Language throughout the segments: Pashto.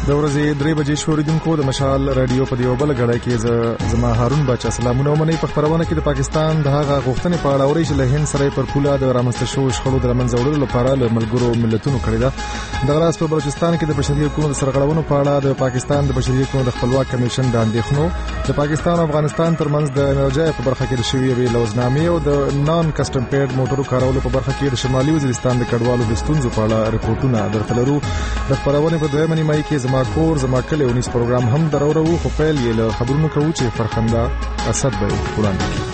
د ورځې 3 بجې شوریدونکو د مشال رادیو په دیو بل غړای کې زما هارون بچا سلامونه ومني په خبرونه کې د پاکستان د هغه غوښتنې په اړه اوري چې له هند سره پر پوله د رامنځته شو شخړو د منځوړلو لپاره له ملګرو ملتونو کړی دا د غراس په بلوچستان کې د بشري حقوقو د سرغړونو په اړه د پاکستان د بشري حقوقو د خپلواک کمیشن د اندېښنو د پاکستان او افغانستان ترمنځ د انرژي په برخه کې د شوی وی لوزنامې او د نان کسټم پیډ موټرو کارولو په برخه کې د شمالي وزیرستان د کډوالو د ستونزو په اړه رپورټونه درتلرو د خبرونه په دویمه نیمه کې زما کور زما کله ونیس پروګرام هم درورو خو پیل یې له خبرونو کوو چې فرخنده اسد به وړاندې کړي.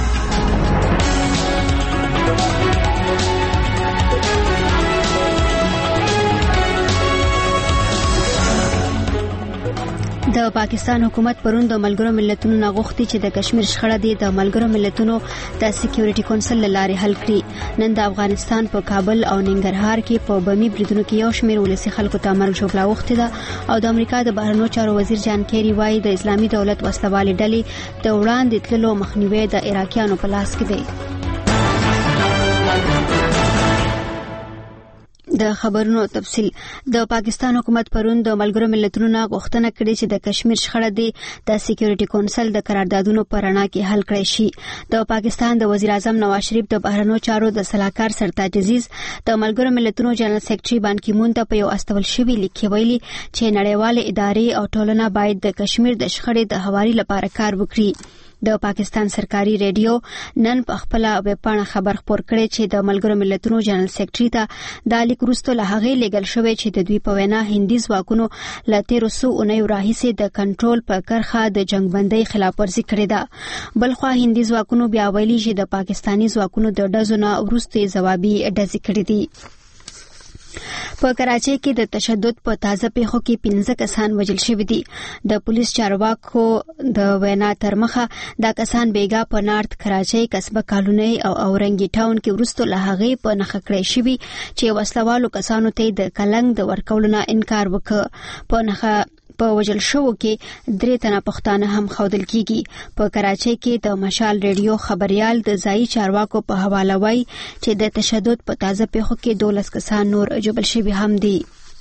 د پاکستان حکومت پروند د ملګرو ملتونو نغښتي چې د کشمیر شخړه دی د ملګرو ملتونو د سکیورټي کونسل لارې حل کړي. نن د افغانستان په کابل او ننګرهار کې په بمي بریدونو کې یو شمېر ولسی خلکو ته مرګ ژوبلا وخته ده او د امریکا د بهرنیو چارو وزیر جان کیری وايي د اسلامي دولت وسلوالې ډلې د وړاندې تللو مخنیوي د عراقیانو په لاس کې دی. د خبرونو تفصیل. د پاکستان حکومت پرون د ملګرو ملتونو غوښتنه کړې چې د کشمیر شخړه دی د سکیورټي کونسل د قراردادونو پر رڼا کې حل کړي شي. د پاکستان د وزیر اعظم نواز شریف د بهرنیو چارو د سلاکار سرتاج عزیز د ملګرو ملتونو جنرال سیکریټري بان کی مون ته په یو استول شوی لیک ویلي چې نړیوال ادارې او ټولنه باید د کشمیر د شخړې د هواري لپاره کار وکړي. د پاکستان سرکاري ریډیو نن په خپل ویب پاڼه خبر خپور کړی چې د ملګرو ملتونو جنرال سیکریټري ته د لیک وروسته له هغې لیږل شوی چې د دوی په وینا هندي ځواکونو له 1300 اونیو راهیسې د کنټرول په کرخه د جنگبندۍ خلاف ورزي کړې ده. بلخوا هندي ځواکونو بیا ویلي چې د پاکستاني ځواکونو د ډزو نه وروسته ځوابي ډزې کړې دي. په کراچۍ کې د تشدد په تازه پیښو کې 15 کسان وژل شوي دي. د پولیس چارواکو د وینا تر مخه دا کسان بیګا په نارت کراچۍ قصبه کالونی او اورنګي ټاون کې وروسته له هغې په نښه کړی شوي چې وسلوالو کسانو ته د کلنګ د ورکولو نه انکار وکړ. په نښه په وژل شو کې 3 تنه پښتانه هم خودل کیږي. په کراچۍ کې د مشال ریډیو خبريال د ځای چارواکو په حواله وایي چې د تشدد په تازه پیښو کې 12 کسان نور جبل شوي هم دي.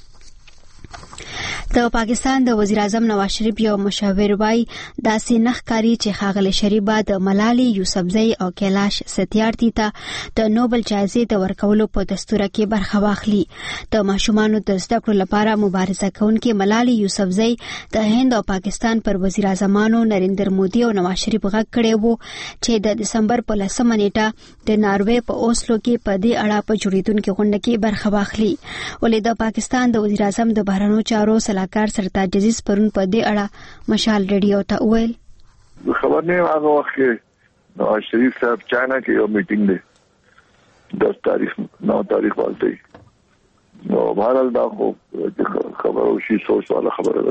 د پاکستان د وزیر اعظم نواز شریف یو مشاور وایي داسې نخکاری چې ښاغلی شریف د ملالي یوسفزۍ او کیلاش ستیارتي ته د نوبل جایزې د ورکولو په دستور کې برخه واخلي. د ماشومانو د زده کړو لپاره مبارزه کوونکې ملالي یوسفزۍ د هند او پاکستان پر وزیر اعظمانو نریندر مودي او نواز شریف غږ کړی وو چې د دسمبر په 10 نیټه د ناروې په اوسلو کې په دې اړه په جوړیدونکو غونډه کې برخه واخلي. ولې د پاکستان د وزیر اعظم د بهرنیو چارو سلاکار سرتاج عزیز پرون په دې اړه مشال ریډیو ته وویل خبر نه هغه وخت کې نواز شریف صاحب چاینا کې یو میټینګ دی 10 تاریخ 9 تاریخ والته نو بهرحال دا خبر او شي سوچ والا خبره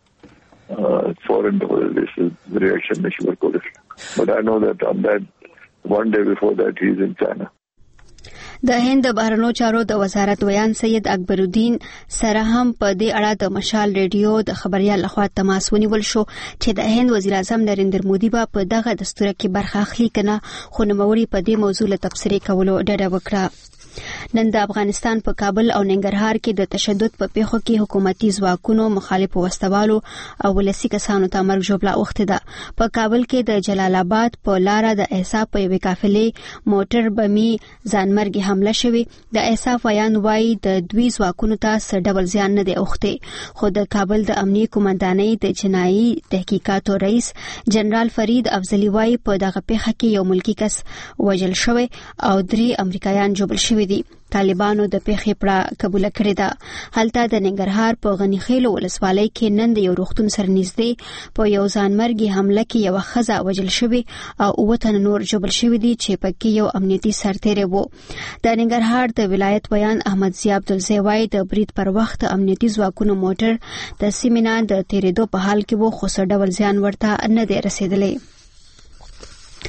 ده فورن د ریاکشن نشي ورکول. but I know that on that one day before that he is in China. د هند بهرنیو چارو د وزارت ویان سید اکبر الدین سره هم په دې اړه د مشال ریډیو د خبريال لخوا تماس ونیول شو چې د هند وزیر اعظم نریندر مودي په دغه دستور کې برخه اخلي کنه خو نوموړي په دې موضوع له تبصرې کولو ډډه وکړه. نن د افغانستان په کابل او ننګرهار کې د تشدد په پیښو کې حکومتي ځواکونو مخالف وسوالو او ولسی کسانو ته مرګ ژوبلا وخته ده. په کابل کې د جلال آباد په لار د احساف په یوې قافلې موټر بمي ځانمرګي حمله شوی. د احساف ویان وایي د دوی ځواکونو ته څه ډول زیان نه دی اوخته. خو د کابل د امنیي قومندانۍ د جنایي تحقیقاتو رئیس جنرال فرید افضلی وایي په دغه پیښه کې یو ملکی کس وژل شوی او 3 امریکایان جوړل شوی دي. طالبانو د پیښې پړه قبول کړې ده. هلته د ننګرهار په غنیخیلو ولسوالۍ کې نن د یو روغتون سره نږدې په یو ځانمرګي حمله کې یو ښځه وژل شوې او 9 تنه نور جوړل شوي دي چې پکې یو امنیتي سرتیری وو. د ننګرهار د ولایت ویان احمد ضیا عبدالزی وایي د برید پر وخت امنیتي ځواکونو موټر د سیمې نه د تیریدو په حال کې وو خو څه ډول زیان ورته نه دی رسیدلی.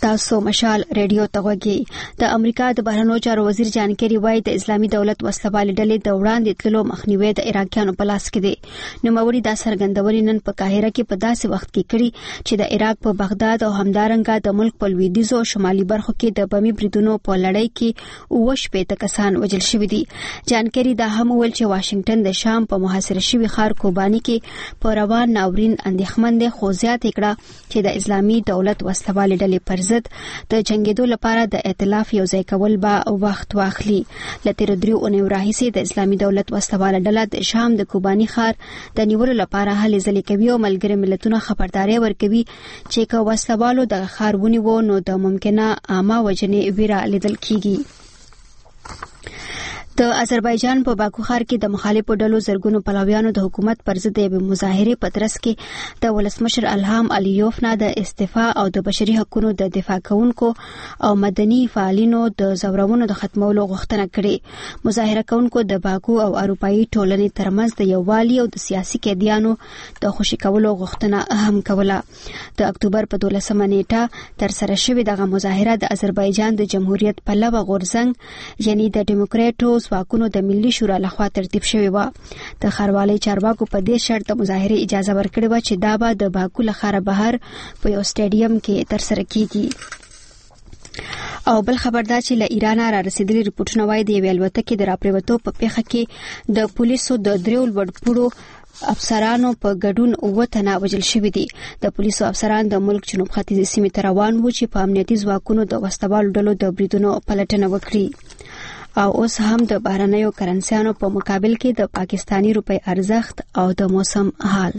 تاسو مشال ریډیو ته وګورئ. د امریکا د بهرنیو چارو وزیر جان کیری وایي د اسلامي دولت وسلوالې ډلې د وړاندې تللو مخنیوي د عراقیانو په لاس کې دی. نوموړي دا څرګندونې نن په قاهره کې په داسې وخت کې کړي چې د عراق په بغداد او همدارنګه د ملک په لویدیځو او شمالي برخو کې د بمي بریدونو په لړۍ کې 28 کسان وژل شوي دي. جان کیری دا هم ویل چې واشنگټن د شام په محاصره شوي ښار کوباني کې په روان ناورین اندېښمن دی، خو زیاته کړه چې د اسلامي دولت وسلوالې ډلې پر ضد د جنگیدو لپاره د ائتلاف یو ځای کول به وخت واخلي. له تیر 3 اونیو راهیسې د اسلامي دولت وسلواله ډله د شام د کوباني ښار د نیولو لپاره هلې ځلې کوي او ملګري ملتونه خبرداري ورکوي چې که وسلوالو د ښار ونیوه نو د ممکنه عامه وژنې ویره لیدل کیږي. د آذربایجان په باکو ښار کې د مخالفو ډلو زرګونو پلویانو د حکومت پر ضد یوې مظاهرې په ترڅ کې د ولسمشر الهام الیوف نه د استعفا او د بشري حقوقو د دفاع کوونکو او مدني فعالینو د زورونو د ختمولو غوښتنه کړې. مظاهره کوونکو د باکو او اروپایي ټولنې ترمنځ د یووالي او د سیاسي قیدیانو د خوشي کولو غوښتنه هم کوله. د اکتوبر په 12مه نیټه تر سره شوې دغه مظاهره د آذربایجان د جمهوریت پلوه غورځنګ یعنی د ډیموکراټو ځواکونو د ملي شورا لخوا ترتیب شوی و. د ښاروالۍ چارواکو په دې شرط د مظاهرې اجازه ورکړې و چې دا به د باکو له ښاره بهر په یو سټیډیم کې ترسره کیږي. او بل خبر دا چې له ایران را رسیدلي رپورټونه وايي د یوې الوتکې د راپریوتو په پیښه کې د پولیسو د 3 لوړپوړو افسرانو په ګډون 9 تنه وژل شوي دي. د پولیسو افسران د ملک جنوب ختیځي سیمې ته روان وو چې په امنیتي ځواکونو د وسلوالو ډلو د بریدونو پلټنه وکړي. او اوس هم د بهرنیو کرنسیانو په مقابل کې د پاکستانی روپۍ ارزښت او د موسم حال.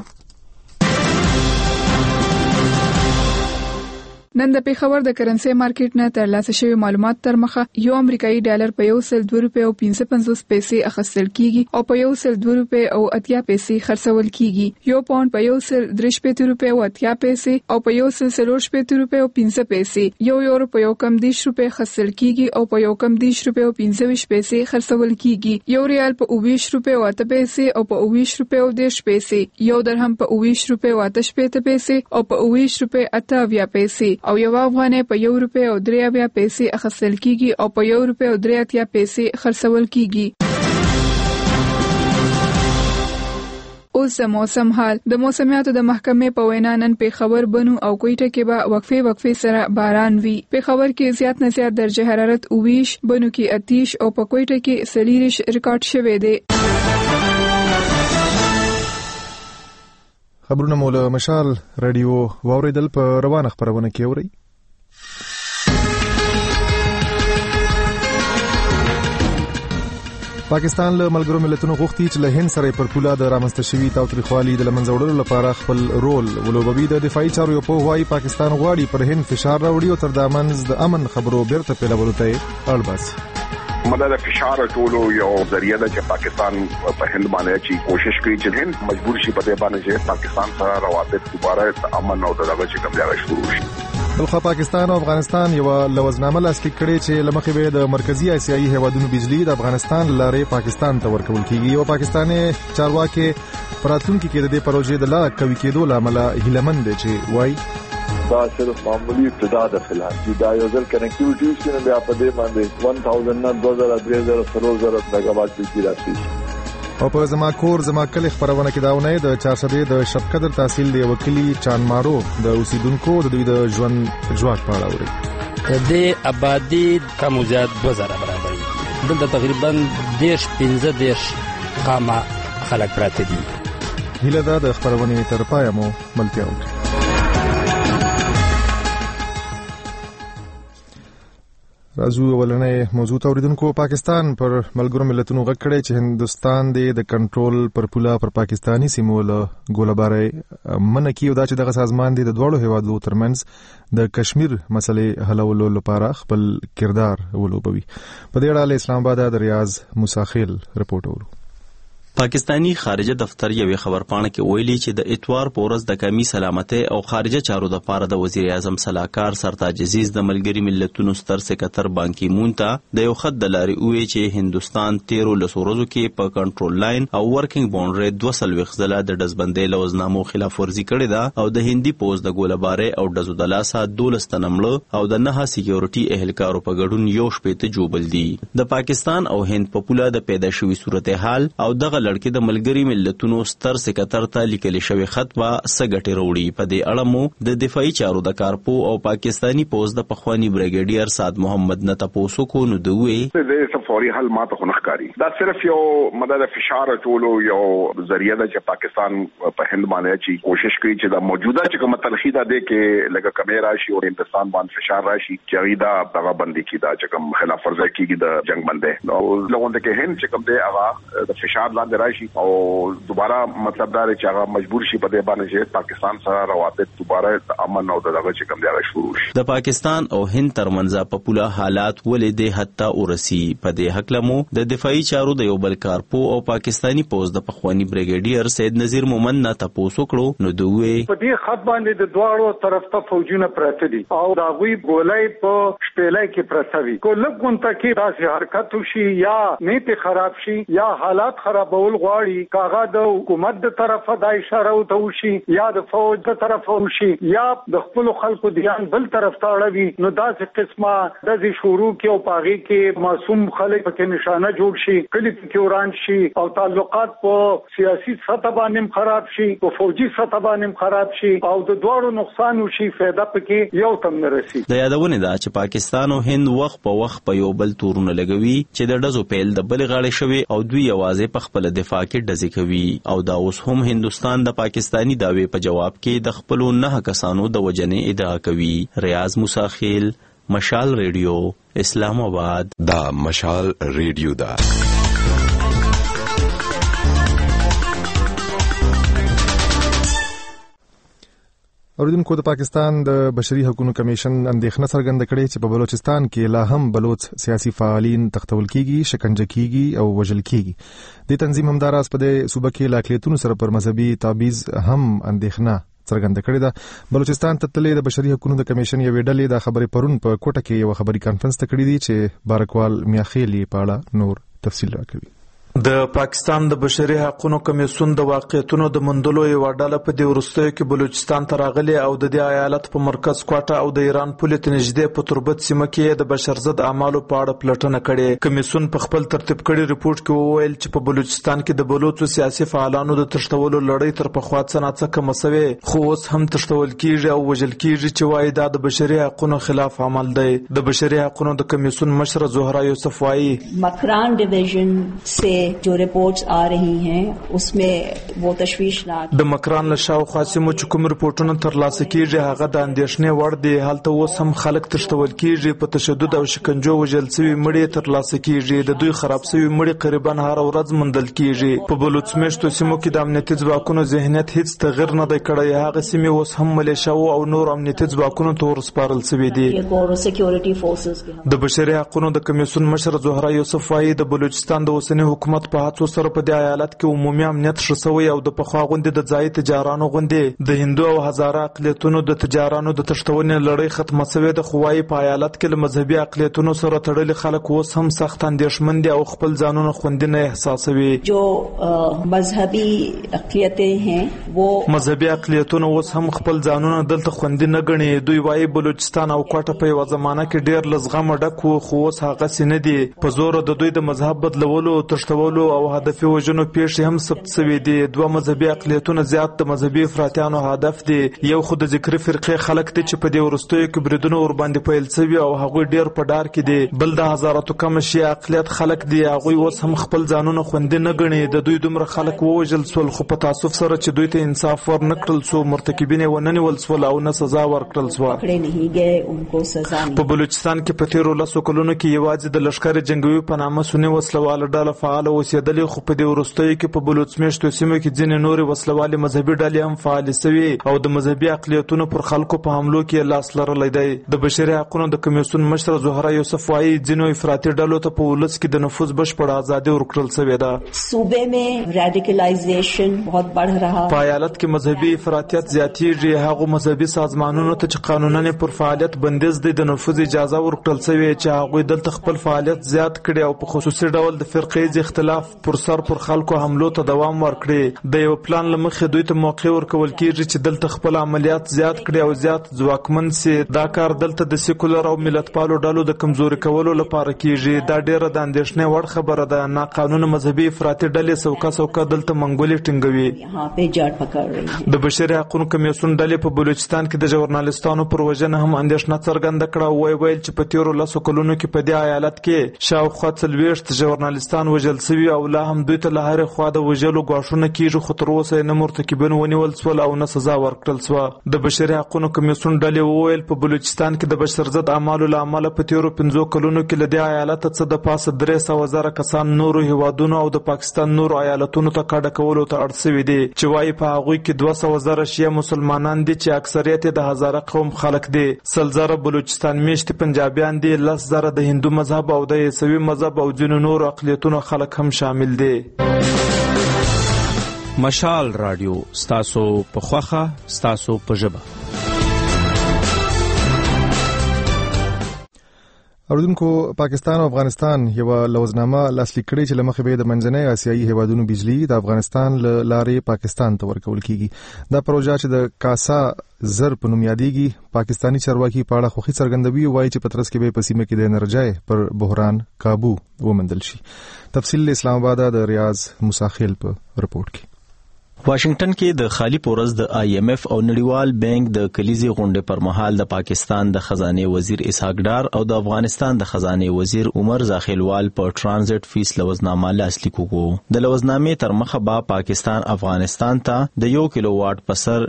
نن د پیښور د کرنسي مارکیټ نه ترلاسه شوی معلومات تر مخه یو امریکایي ډالر په 102 روپۍ او 55 پیسې اخیستل کیږي او په 102 روپۍ او 80 پیسې خرڅول کیږي. یو پاوند په 103 روپۍ او 80 پیسې او په 104 روپۍ او 50 پیسې، یو یورو په 1 روپۍ خرڅل کیږي او په 1 روپۍ او 25 پیسې خرڅول کیږي. یو ریال په 20 روپۍ او 8 پیسې او په 20 روپۍ او 10 پیسې، یو درهم په 20 روپۍ او 8 پیسې او په 20 روپۍ 8 پیسې او یو افغانۍ په 1 روپۍ او 3 پیسې اخیستل کیږي او په 1 روپۍ او 3 پیسې خرڅول کیږي. اوس د موسم حال. د موسمیاتو د محکمې په وینا نن پیښور، بنو او کوټه کې به وقفه سره باران وي. پیښور کې زیات نه زیات درجه حرارت 29، بنو کې 30 او په کوټه کې 40 ریکارډ شوی دی. خبرونه مو له مشال رادیو واوریدل په روانه خبرونه کې اوري. پاکستان له ملګرو ملتونو غوښتي چې له هند سره پر پوله د رامنځته شوي تاوتریخوالي د لمنځه وړلو لپاره خپل رول ولوبوي. د دفاعي چارو یو پوهاوی پاکستان غواړي پر هند فشار راوړي او تر د امن خبرو بیرته پیلولو ته اړ باسي. مدد فشار ټولو یو ذریعہ ده چې پاکستان په هند باندې چې کوشش کوي چې هند مجبور شي په دې باندې چې پاکستان سره روابط دوباره امن او دغه چې کوم ځای شروع شي. بلخو پاکستان او افغانستان یو لوزنامه لاسلیک کړي چې لمخې به د مرکزی اسیایي هیوادونو بجلی د افغانستان لارې پاکستان ته ورکول کیږي. یو پاکستاني چارواکي پراتونکو کې د دې پروژې د لا قوي کېدو لامل هیلمند دي چې وای دا صرف معمولی ابتدا ده. فلحال چې دا یو ځل کنیکټیویټي شنه بیا په دې باندې 1000 نه 2000 3000 4000 میگاوات کې راشي. او په زما کور زما کلی خبرونه کې داونه د 400 د شپقدر تحصیل دی وکیلی چانمارو د اوسیدونکو د دوی د ژوند جواک په اړه اوري. د آبادی کم زیات 2000 برابر دي. دلته تقریبا 10-15 قامه خلک پراته دي. هیله ده د خبرونه تر پای مو ملتیا وکړي. راځو ولنې موضوع اوریدونکو. پاکستان پر ملګرو ملتونو غږ کړی چې هندستان د کنټرول پر پوله پر پاکستانی سیمو له ګولبارې منکي او دا چې دغه سازمان د دوړو هیوادو ترمنځ د کشمیر مسلې حلولو لپاره خپل کردار ولوبوي. په دې اړه اسلام آباد د ریاض مساخیل رپورټ ورو. پاکستانی خارجه دفتر یوې خبرپاڼه کې ویلي چې د اتوار په ورځ د قومي سلامتۍ او خارجه چارو لپاره د وزیر اعظم سلاکار سرتاج عزیز د ملګري ملتونو ستر سکرټر بان کی مون ته د یو خط د لارې وویل چې هندوستان 13 ورځو کې په کنټرول لاین او ورکینګ باونډري 200 ځله د ډزبندۍ لوزنامو خلاف ورزي کړې ده او د هندي پوز د ګولبارې او ډزو د لاسه 12 تنمړه او د 9 سکیورټي اهلکارو په ګډون یو شپې جوبل دي. د پاکستان او هند په پوله د پیدا شوی صورتحال او دغه لړکې د ملګري ملتونو ستر سکرټر ته لیکل شوی خط به سګټي وروړي. په دې اړه مو د دفاعي چارو د کارپو او پاکستانی پوز د پخوانی بریګیډیر سعد محمد نه تاسو کو نو دوی د فوري حل ماته خنخکاری دا صرف یو مدد فشار ټولو یو ذریعہ ده چې پاکستان په هند باندې چې کوشش کوي چې د موجوده چې کومه تلخی ده کې لکه کمې راشي او هندستان باندې فشار راشي چې دا دغه بندي کی دا چې کوم خلاف ورزي کیږي د جنگ باندې نو لغون د کې هند چې کوم دی هغه د فشار لاندې راشي او دوباره مطلب دا چې هغه مجبور شي په دې باندې چې پاکستان سره روابط دوباره امن او دغه چې کوم دی هغه شروع شي. د پاکستان او هند ترمنځ په پوله حالات ولې د حتی ورسی په دې حق لمو د دفاعي چارو د یو بل کارپو او پاکستانی پوز د پخوانی بریګیډیر سید نذیر مومن نه تاسو کړو نو دوی په دې خط باندې د دواړو طرف ته فوجونه پراته دي او دا غوي ګولای په شپېلای کې پراته وي کو لګونته کې داسې حرکت وشي یا نیت خراب شي یا حالات خرابول غواړي کاغه د حکومت د طرفه د اشاره او وشي یا د فوج د طرفه وشي یا د خپل خلکو دیان بل طرف ته اړوي نو داسې قسمه د شروع کې او پاغي کې معصوم خلک په نشانه جوړ شي کلی کې وران شي او تعلقات په سیاسي سطح باندې خراب شي په فوجي سطح باندې خراب شي او د دوړو نقصان وشي فائدہ پکې یو تم نه رسي. د یادونه ده چې پاکستان او هند وخت په وخت په یو بل تورونه لګوي چې د ډزو پیل د بل غاړې شوی او دوی یوازې په خپل دفاع کې ډزې کوي او دا اوس هم هندستان د پاکستانی داوی په جواب کې د خپل 9 کسانو د وجنې ادعا کوي. ریاض موسی خیل، مشال ریډیو، اسلام آباد. دا مشال ریډیو دا اوریدونکو د پاکستان د بشري حقوقو کمیشن اندېښنه څرګنده کړې چې په بلوچستان کې لا هم بلوچ سیاسي فعالین تختول کیږي، شکنجه کیږي او وژل کیږي. د تنظیم همداراز په دې صوبه کې لا اقلیتونو سره پر مذهبي تابعیض هم اندېښنه څرګنده کړې ده. بلوچستان ته تللې د بشري حقوقو د کمیشن یوې ډلې د خبرې پرون په کوټه کې یو خبري کانفرنس ته کړې دي چې بارکوال میاخیلی په اړه نور تفصیل راکوي. د پاکستان د بشري حقوقو کمیسیون د واقعیتونو د مندلو یو ډله په دې وروستیو کې بلوچستان ته راغلي او د دې ایالت په مرکز کوټه او د ایران پولې ته نږدې په تربت سیمه کې د بشرضد اعمالو په اړه پلټنه کړې. کمیسیون په خپل ترتیب کړي ریپورت کې وویل چې په بلوچستان کې د بلوچو سیاسي فعالانو د تښتولو لړۍ تر پخوا څه نه څه کمه شوې خو اوس هم تښتول کیږي او وژل کیږي چې وایي دا د بشري حقوقو خلاف عمل دی. د بشري حقوقو د کمیسیون مشر زهرا یوسف وایي مکران ډیویژن سے جو رپورٹس آ رہی ہیں اس میں وہ تشویشناک د مکران له شاوخوا سیمو چې کوم رپورټونه ترلاسه کیږي هغه د اندېښنې وړ دي. هلته اوس هم خلک تښتول کیږي، په تشدد او شکنجو وژل شوي مړي ترلاسه کیږي، د دوی خراب شوي مړي قریبا هر ورځ موندل کیږي. په بلوچ میشتو سیمو کې د امنیتي ځواکونو ذهنیت هیڅ تغیر نه دی کړی. هغه سیمې اوس هم ملیشیاو او نور امنیتي ځواکونو ته ورسپارل شوي دي. د بشري حقوقو د کمیسیون مشر زهرا یوسف وایي د بلوچستان د اوسني حکومت په هڅو سره په دې ایالت کې عمومي امنیت ښه شوی او د پخوا غوندې د ځایي تجارانو غوندې د هندو او هزاره اقلیتونو د تجارانو د تښتونې لړۍ ختمه شوې ده. خو وایي په ایالت کې له مذهبي اقلیتونو سره تړلي خلک اوس هم سخت اندېښمن دي او خپل ځانونه خوندي نه احساسوي. جو مذهبي اقلیتیں ہیں وہ مذهبي اقلیتونه اوس هم خپل ځانونه دلته خوندي نه ګڼي. دوی وایي بلوچستان او کوټه په یوه زمانه کې ډېر له زغمه ډک و خو اوس هغسې نه دي. په زوره د دوی د مذهب بدلولو، تښتولو او هدفي وژنو پیښې هم ثبت شوي دي. دوه مذهبي اقلیتونه زیات د مذهبي افراطیانو هدف دي. یو خو د ذکري فرقې خلک دي چې په دې وروستیو کې بریدونه ورباندې پیل شوي او هغوی ډېر په ډار کې دي. بل د هزاراتو کم شیعه اقلیت خلک دي، هغوی اوس هم خپل ځانونه خوندي نه ګڼي. د دوی دومره خلک ووژل شول خو په تاسف سره چې دوی ته انصاف ور نه کړل شو، مرتکبین یې ونه نیول شول او نه سزا ورکړل شوه. په بلوچستان کې په تیرو 10 کلونو کې یوازې د لښکر جنګوي په نامه سني وسلواله ډله فعاله اوسېدلې، خو په دې وروستیو کې په بلوڅ میشتو سیمو کې ځینې نورې وسلوالې مذهبي ډلې هم فعالې سوي او د مذهبي اقلیتونو پر خلکو په حملو کې لاس لرلی دی. د بشري حقونو د کمیسیون مشره زهره یوسف وايي ځینو افراطي ډلو ته په ولس کې د نفوذ بشپړه ازادي ورکړل شوې ده. صوبے میں ریډیکلایزیشن بہت بڑھ رہا. په ایالت کې مذهبي افراطیت زیاتېږي. هغو مذهبي سازمانونو ته چې قانوناً پر فعالیت بندیز دی د نفوذ اجازه ورکړل شوې چې هغوی دلته خپل فعالیت زیات کړي او په خصوصي ډول د فرقیز اختلاف پر سر پر خلکو حملو ته دوام ورکړي. د یو پلان لمخې دوی ته موقع ورکول کېږي چې دلته خپل عملیات زیات کړي او زیات ځواکمن سي. دا کار دلته د سیکولر او ملتپالو ډلو د کمزوري کولو لپاره کېږي. دا ډیره د اندېښنې وړ خبره ده. ناقانونه مذهبي افراطي ډلې څوکه دلته منګولې ټینګوي. د بشري حقوقو کمیسیون ډلې په بلوچستان کې د ژورنالستانو پر وژنه هم اندېښنه څرګنده کړه او ویل چې په تیرو 10 کلونو کې په دې ایالت کې شاوخوا 40 ژورنالستان وژل شوي او لا هم دوی ته له هرې خوا د وژلو ګواښونه کېږي، خو تر اوسه نه مرتکبین ونیول شول او نه سزا ورکړل شوه. د بشري حقوقو کمیسیون ډلې وویل په بلوچستان کې د بشر ضد اعمالو له امله په تیرو 5 کلونو کې له دې ایالت څخه د پاسه 300,000 کسان نورو هیوادونو او د پاکستان نورو ایالتونو ته کډه کولو ته اړ شوي دي چې وايي په هغوی کې 200,000 شیعه مسلمانان دي چې اکثریت د هزاره قوم خلک دي. 100,000 بلوچستان میشتي پنجابیان دي، 10,000 د هندو مذهب او د عیسوي مذهب او ځینو نورو اقلیتونو خلک هم شامل دي. مشال رادیو ستاسو په خوخه ستاسو په ژبه. اوردونکو پاکستان او افغانستان یو لوزنامه لاسلیک کړې چې لمخې به د منځنۍ آسیایي هیوادونو بجلی د افغانستان لارې پاکستان ته ورکول کیږي. دا پروژه چې د کاسا زر په نوم یادېږي پاکستانی چارواکي په اړه خوښي څرګندوي، وایي چې پترس کې به په سیمه کې د انرژۍ پر بحران قابو ومندل شي. تفصیل اسلام آباد د ریاض مساخیل په رپورت کې. واشنگټن کې د خالی پورز د IMF او نړیوال بانک د کلیزي غونډې پر مهال د پاکستان د خزانه وزیر اسحاق ډار او د افغانستان د خزانه وزیر عمر زاخیلوال په ټرانزیت فیس لوزنامه لاسلیک وکړو. د لوزنامې تر مخه به پاکستان افغانستان ته د 1 کیلو واټ په سر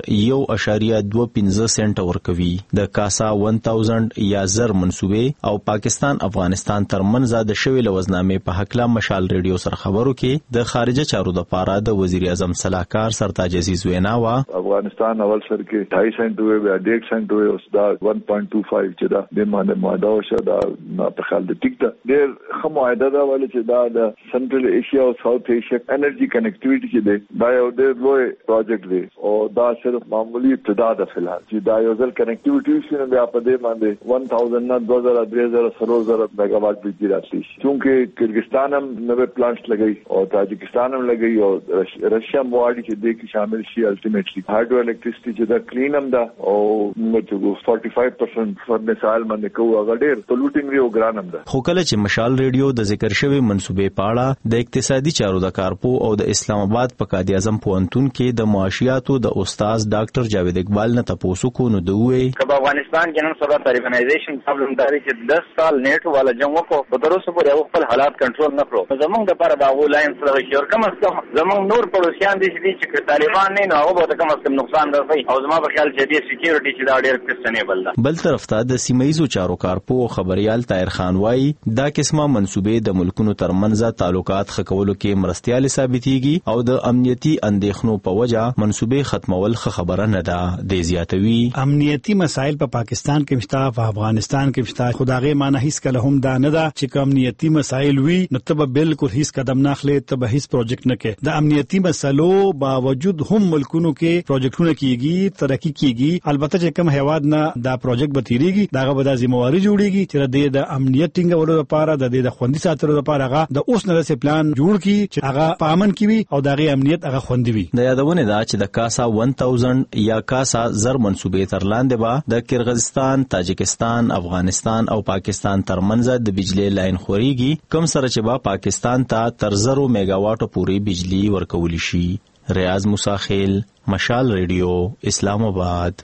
1.25 سنت ورکوي. د کاسا 1000 یا زر منسوبې او پاکستان افغانستان ترمنځ د شوی لوزنامې په حق لا مشال ریډیو سره خبرو کې د خارجه چارو د پاره د وزیر اعظم سلاکار سرتاج عزیز وینا وا افغانستان اول سر کې 2.5 سنت ہوئے یا 1.5 سنت ہوئے اوس دا 1.25 چې دا د معاهده او شدا نه په خل د ټیک دا ډېر خو معاهده دا ولې چې دا د سنټرل ایشیا او ساوث ایشیا انرژي کنیکټیویټي چې دی دا یو ډېر لوی پروجیکټ دی او دا صرف معمولی ابتدا ده فلحال چې دا یو ځل کنیکټیویټي شنه بیا په دې باندې 1000 نه 2000 3000 3000 میگا واټ بجلی راتلی چونکه کرغستان هم نوې پلانټس لګي او تاجکستان هم لګي او رشیا مواړي دې کې شامل شي. الټیمیټلی هایډرو الکتریسيټي چې دا کلین هم ده او موږ 45% فرنسال باندې کوو هغه ډېر پولوټینګ دی او ګران هم ده. خو کله چې مشال ریډیو د ذکر شوی منسوبې پاړه د اقتصادي چارو د کارپو او د اسلام آباد په قائد اعظم پوهنتون کې د معاشياتو د استاد ډاکټر جاوید اقبال نه تاسو کو نو دوی کله افغانستان کې نن سبا ارګنایزیشن پرابلم داري چې 10 سال نیټ والا جنگ وکړو په تر اوسه پورې خپل حالات کنټرول نه کړو. زمونږ د لپاره دا ولاین سره شي او کوم زمونږ نور پړوسیان دي چې طالبان نه نو هغه به کوم څه نقصان درځي او زما په خیال چې د سکیورټي چې دا ډېر کوېسچنیبل ده. بل طرف ته د سیمایي چارو کارپو خبريال طاهر خان وايي دا قسمه منسوبې د ملکونو ترمنځ تعلقات خکولو کې مرستيال ثابتيږي او د امنیتي اندېښنو په وجه منسوبې ختمول خبره نه ده. د زیاتوي امنیتي مسایل په پاکستان کې مشته په افغانستان کې مشته خدای معنی هیڅ کله هم دا نه ده چې امنیتي مسایل وي نو ته بالکل هیڅ قدم نه اخلي ته به هیڅ پروجیکټ نه کې. د امنیتي مسلو باوجود هم ملکونو کې پروجیکټونه کیږي ترقی کیږي. البته چې کوم هیواد نه دا پروجیکټ به تیریږي داغه به د ذمہواری جوړیږي چې د امنیت ټینګولو لپاره د خوندي ساتلو لپاره هغه د اوس نه پلان جوړ کی چې هغه په امن کې وي او داغه امنیت هغه خوندي وي. د یادونه دا چې د کاسا 1000 یا کاسا زر منسوبې تر لاندې به د کرغستان، تاجکستان، افغانستان او پاکستان ترمنځ د بجلی لاین خوريږي کوم سره چې با پاکستان ته تر 0 میگا واټ پورې بجلی ورکول شي. ریاض مساخیل مشال ریډیو اسلام آباد.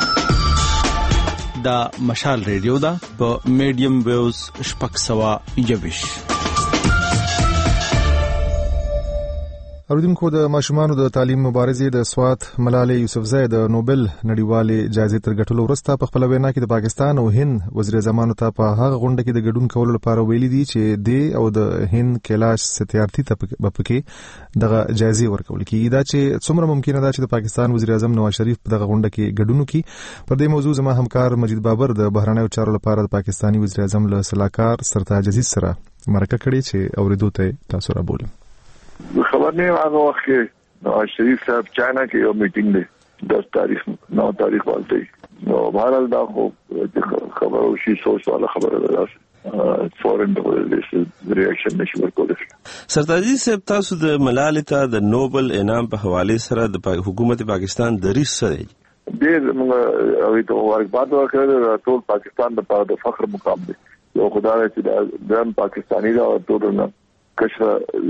دا مشال ریډیو دا په میډیم ویوز شپږ سوه 21. اوریدونکو د ماشومانو د تعلیم مبارزې د سوات ملالۍ یوسفزۍ د نوبل نړیوالې جایزې تر ګټلو وروسته په خپل وینا کې د پاکستان او هند وزیر اعظمانو ته په هغه غونډه کې د ګډون کولو لپاره ویلي دي چې د او د هند کیلاش ستیارتي ته پکې دغه جایزې ورکول کیږي. دا چې څومره ممکنه ده چې د پاکستان وزیر اعظم نواز شریف په دغه غونډه کې ګډون وکړي. پر دې موضوع زما همکار مجید بابر د بهرنیو چارو لپاره د پاکستاني وزیر اعظم له سلاکار سرتاج عزیز سره مرکه کړې چې اوریدو ته تاسو را بولم. خبر نه هغه وخت کې نواز شریف صاحب چاینا کې یو میټینګ دی 10 تاریخ 9 تاریخ باندې نو بهرحال دا خو خبر او شي سوچ والا خبره ده فورن د ریاکشن نشي ورکول. سرتاجي صاحب تاسو د ملالۍ ته د نوبل انعام په حواله سره د حکومت پاکستان دریځ سره ډېر موږ او ته ورکبات ورکړل ټول پاکستان د فخر مقام دی. یو خدای چې د پاکستاني دا ټول نه کښه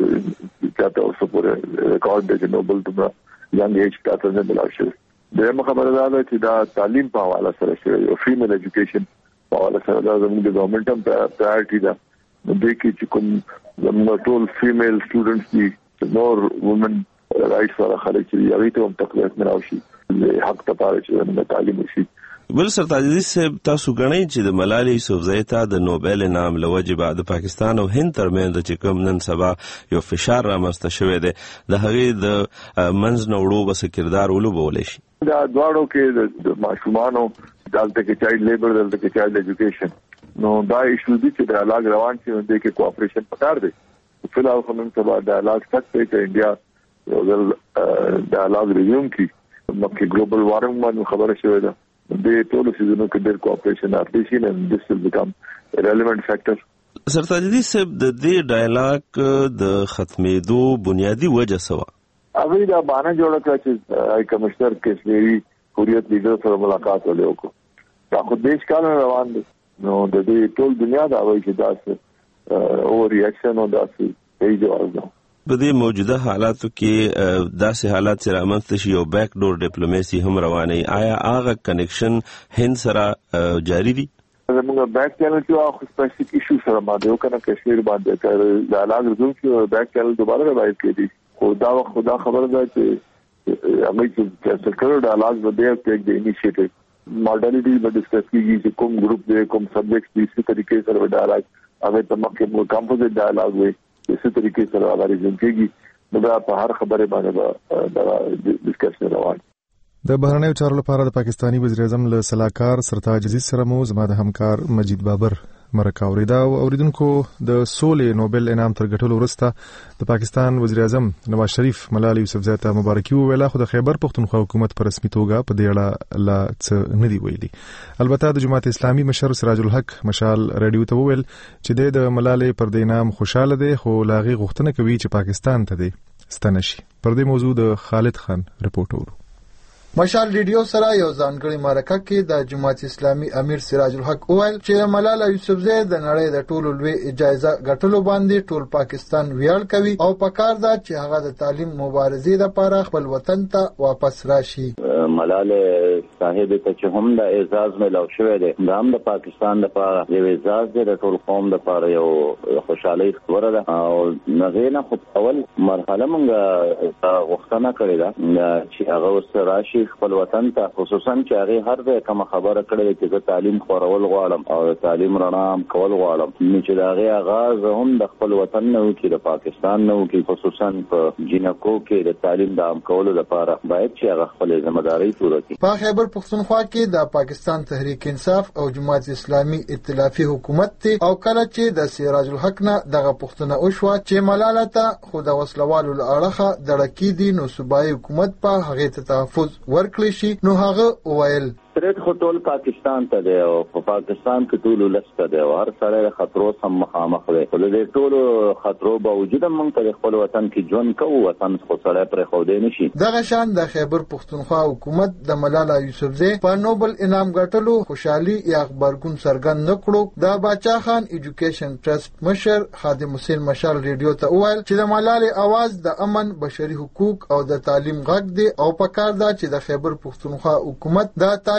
چاته اوسه پورې ریکارډ دی نوبل ته یانګ ایج کاته نه بلاشي. دغه خبره ده چې دا تعلیم په حواله سره شوی یو فیمیل ایجوکیشن په حواله سره دا زموږ د ګورنمنت هم پرایورټي ده. نو د کې چې کوم زموږ ټول فیمیل سټوډنټس دي نور وومن رائټس ولا خلک چې یوې ته هم تقویت نه راشي حق ته پاره چې تعلیم وشي. بل سرتاجي صاحب تاسو غنئ چې د ملالۍ یوسفزۍ ته د نوبل انعام لوجب د پاکستان او هند ترمنځ د چکم نن سبا یو فشار رامنځته شوی دی د هغې د منځ نه وړو بس کردار ولوبولی شي. دا دواړو کې د ماشومانو دلته کې چایلډ لیبر دلته کې چایلډ ایجوکیشن نو دا ایشو دي چې د علاج روان شي د کې کوآپریشن پکار دی. فی الحال خو نن سبا د علاج تک ته انډیا یو ځل د علاج ریزیوم کی مکه ګلوبل وارمنګ باندې خبره شوې ده د ټولو سيزونو کې ډېر کوآپریشن ارتیشن and this will become a relevant factor. سرتاجي صاحب د دې ډایلاګ د ختمېدو بنیادی وجه سوا هغه دا باندې جوړه کړ چې هاي کمشنر کشمیری حریت لیډر سره ملاقات وکړو. دا خو دیش کال روان دي نو د دې ټول دنیا دا وایي چې دا او ریاکشن او دا څه جواب ده. په دې موجوده حالاتو کې داسې حالات چې رامنځته شي یو بیک ډور ډیپلوماسي هم روانه آیا هغه کنیکشن هند سره جاری دي؟ زموږ بیک چینل چې خو سپیسیفیک ایشو سره باندې یو کنه کشمیر باندې کار د علاج رسوم چې بیک چینل دوباره روایت کړي خدا خبر ده چې هغه چې کیسه کړو د علاج باندې ټیک دی انیشیټیو ماډالیټي به ډسکس کیږي چې کوم ګروپ دی کوم سبجیکټ دي څه طریقې سره ډایلاګ هغه تمکه کمپوزیټ ډایلاګ وي اسی طریقې سره هغه ځینکېږي نو دا په هر خبره باندې دا ډسکشن روان. د بهرنیو چارو لپاره د پاکستاني وزیر اعظم له سلاکار سرتاج عزیز سره مو زما د همکار مجید بابر مرکه اوریدا. اوریدونکو د سولې نوبل انعام تر ګټلو وروسته د پاکستان وزیر اعظم نواز شریف ملالۍ یوسفزۍ ته مبارکي وویله خو د خیبر پښتونخوا حکومت په رسمي توګه په دې اړه لا څه نه دی ویلي. البته د جماعت اسلامي مشر سراج الحق مشال رادیو ته وویل چې د ملالۍ پر د انعام خوشاله دی خو لاغي غوښتنه کوي چې پاکستان ته دی ستنه شي. پر دې موضوع د خالد خان رپورټ ورو. مشال ریډیو سره یو ځانګړی مرکه کې د جماعت اسلامي امیر سراج الحق وویل چې ملاله یوسفزۍ د نړۍ د ټولو لوی جایزه ګټلو باندې ټول پاکستان ویاړ کوي او پکار ده چې هغه د تعلیم مبارزې لپاره خپل وطن ته واپس راشي. ملاله صاحب ته چې هم د اعزاز ملو شوی دی دا هم د پاکستان لپاره یو اعزاز دی د ټول قوم لپاره یو خوشحالي خبره ده او نغې نه خو اول مرحله موږ غوښتنه کړې ده چې هغه وسره راشي خپل وطن ته خصوصا چې هغه هر ځای کوم خبره کړې چې د تعلیم خورول غواړم او د تعلیم رڼا کول غواړم چې دا هغه آغاز هم د خپل وطن نه وکړي د پاکستان نه وکړي خصوصا په جنکو کې د تعلیم د عام کولو لپاره باید چې هغه خپل ځمداري پوره کړي. په خیبر پښتونخوا کې د پاکستان تحریک انصاف او جماعت اسلامي ائتلافي حکومت ته او کله چې د سراج الحق نه دغه پښتنه وشوه چې ملاله ته خو د وسلوالو لړخه دړکی دي نو صوبایي حکومت په هغه ته تحفظ ورکړي شي نو هغه وویل ترېد خو ټول پاکستان ته دی او په پاکستان کې ټول لسته دی او هر سره خطرو سم مخامخ دی خو د ټولو خطرو باوجود موږ ته خپل وطن کې ژوند کوو وطن خو سره پر خو دی نشي. دغه شان د خیبر پښتونخوا حکومت د ملاله یوسفزۍ په نوبل انعام ګټلو خوشحالي یا خبرګون څرګند نکړو. د باچا خان ایجوکیشن ټرست مشر خادم حسین مشال ریډیو ته وویل چې د ملاله आवाज د امن بشري حقوق او د تعلیم غږ دی او پکار ده چې د خیبر پښتونخوا حکومت د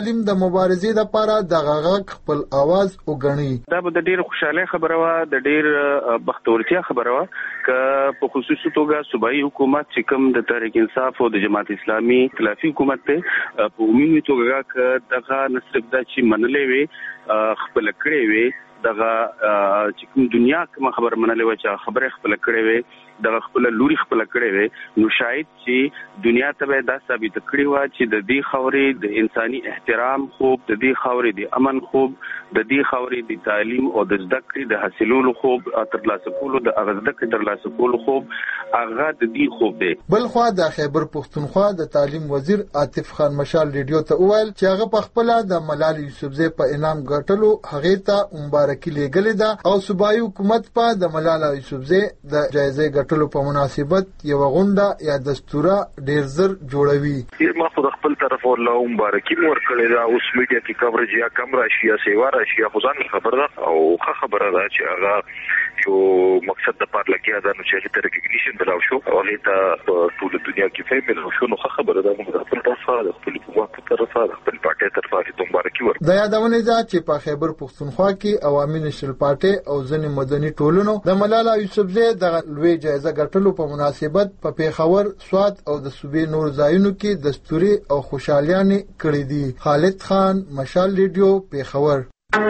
تعلیم د مبارزې لپاره د غږ خپل आवाज وګڼي. دا به د ډیر خوشاله خبره و، د ډیر بختورتیا خبره و ک په خصوصي توګه صوبایي حکومت چې کوم د تحریک انصاف او د جماعت اسلامي ائتلافي حکومت ته په عمومي توګه ک دغه نصرف د چې منلې وي خپل کړې وي دغه چې کوم دنیا کوم خبر منلې و چې خبره خپل کړې وي دغه خپل لوري خپل کړې وي نو شاید چې دنیا ته دا ثابت کړی و چې د دې خوري د انساني احترام خوب، د دې خوري د امن خوب، د دې خوري د تعلیم او د زده کړې د حاصلولو خوب ترلاسه کولو د اغزده کې ترلاسه کولو خوب هغه د دې خوب دی. بل خو د خیبر پښتونخوا د تعلیم وزیر عاطف خان مشال ریډیو ته وویل چې هغه په خپل د ملالۍ یوسفزۍ په انعام ګټلو هغه ته مبارکي لېږلې ده او صوبایي حکومت په د ملالۍ یوسفزۍ د جایزې ګټلو په مناسبت یو غونډه یا دستوره ډیر زر جوړوي. ما خو د خپل طرف ولله مبارکي ورکړې ده. اوس میډیا کې کوریج یا کم راشي یا سیوا راشي یا ځان خبر ده او ښه خبره ده چې هغه یو مقصد د پارلکیا ده نو چې ته ریکګنیشن دلاو شو او هغه ته ټول دنیا کې فهمل شو نو ښه خبره ده. موږ خپل طرفه د خپل حکومت طرفه د خپل پارټي طرفه ته مبارکي ورکړو. د یادونه ده چې په خیبر پښتونخوا کې عوامي نشل پارټي او ځینې مدني ټولنو د ملالۍ یوسفزۍ د لوی جایزه ګټلو په مناسبت په پیښور، سوات او د صوبې نور ځایونو کې دستوري او خوشالیانې کړې دي. خالد خان، مشال ریډیو، پیښور.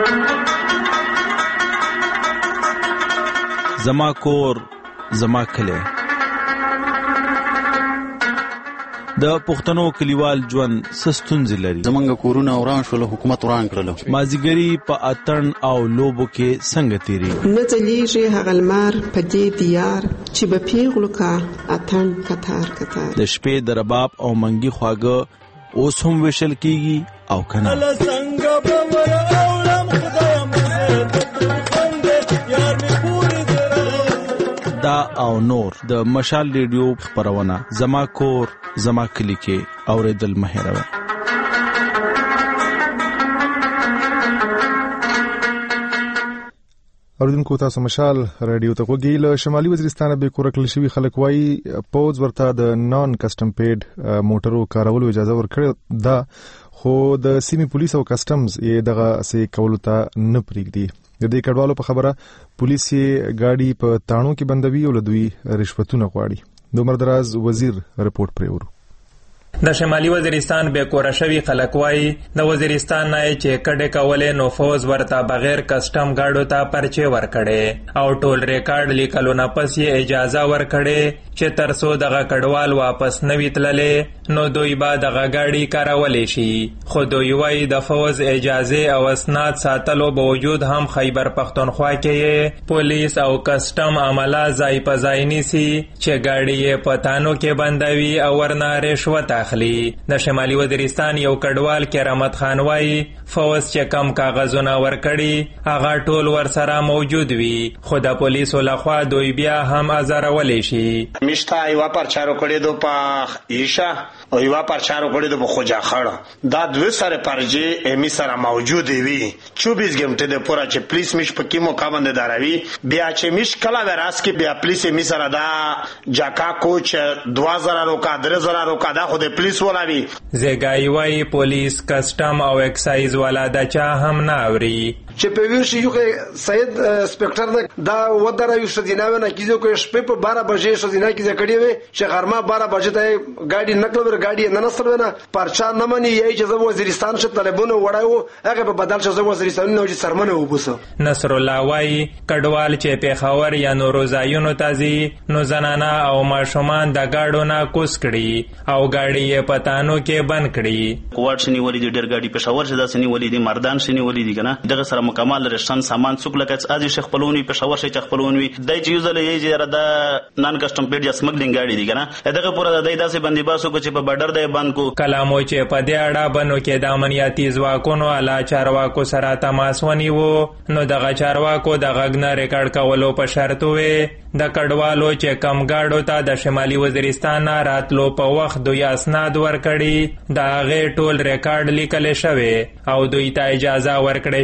زما کور زما کلی. د پښتنو کلیوال ژوند سستونځ لري. زمونږ کورونه وران شول، حکومت وران کړل. مازیګری په اتن او لوبو کې څنګه تیری نه ځلیږي هغه لمر په دې دیار چې به پیغلو کا اتن کتار کتار. د شپې د رباب او منګي خواږه اوس هم وشل کیږي او کنه. دا او نور د مشال ریډیو خبرونه زما کور زما کلی کې اوریدل مهیروي. اوریدونکو تاسو مشال ریډیو ته وګورئ. له شمالي وزیرستان به کورکل شوی خلک وایي پوز ورته د نان کسٹم پیډ موټرو کارولو اجازه ورکړه ده، خو د سیمې پولیس او کسٹمز یې دغه سې کولو ته نه پریږدي. د دې کډوالو په خبره پولیس یې گاډي په تاڼو کې بندوي او له دوی رشوتونه غواړي. د عمر دراز وزیر رپورټ پرېورو. د شمالي وزیرستان به کورشوي خلک وایي د وزیرستان نه چې کډه کولې نو فوز ورته بغیر کسٹم گاډو ته پرچه ورکړي او ټول ریکارډ لیکلو نه پس یې اجازه ورکړي چې ترڅو دغه کډوال واپس نوي تللې نو دوی به دغه گاډي کارولې شي. خو دوی وایي د فوز اجازه او اسناد ساتلو باوجود هم خیبر پختونخوا کې پولیس او کسٹم عمله ځای په ځای نیسي چې گاډي یې پتانو کې بندوي او ورنه رشوت اخلي. د شمالي وزیرستان یو کډوال کرامت خان وایي فوز چې کم کاغذونه ورکړي هغه ټول ورسره موجود وي، خو د پولیسو لخوا دوی بیا هم ازارولې شي. میشتا یو پرچارو کړی دو په ایشا او یو پرچارو کړی دو په خوجا خړ. دا دوه سره پرجه امی سره موجود وي 24 غنټه د پورا چې پولیس مش په کیمو کاوند داروي بیا چې مش کلا وراس کې بیا پولیس می سره دا جاکا کوچ 2000 روکا 3000 روکا دا خو د پولیس ولاوي. زګای وای پولیس کسٹم او ایکسایز والا دا چا هم نه اوري چې په ویل شي یو سید انسپکټر دا ودره یو شدیناوه نه کیږي کوی شپه په 12 بجې شدینا کې ځکړی وي چې غرمه 12 بجې ته گاډي نکړه ور گاډي نه نسل ونه پرچا نه مني یی چې زو وزیرستان شه طالبونو وړایو هغه په بدل شه زو وزیرستان نو چې سرمنه وبوسو. نصر الله وای کډوال چې په خاور یا نوروزایونو تازي نو زنانا او ماشومان د گاډو نه کوس کړي او گاډي یې پتانو کې بند کړي. کوټ شنی ولې د ډیر گاډي په شاور شه داسنی ولې د مردان شنی ولې دي کنه دغه سره مکمل رشتن سامان څوک لکه ازي شیخ پلونی په شاور شه چخ پلونی دای چې یوزل یې جره د نان کسٹم پیډ یا سمګلینګ گاډي دي کنه دغه پورا د دای داسې بندي باسو کو چې په بارډر دی بند کو. کلامو چې په دې اړه بنو کې د امنیتي ځواکونو اعلی چارواکو سره تماس ونیو نو دغه چارواکو د غږ نه ریکارډ کولو په شرط وې د کډوالو چې کم گاډو ته د شمالي وزیرستان راتلو په وخت دوی اسناد ورکړي د هغه ټول ریکارډ لیکل شوی او دوی ته اجازه ورکړې شوی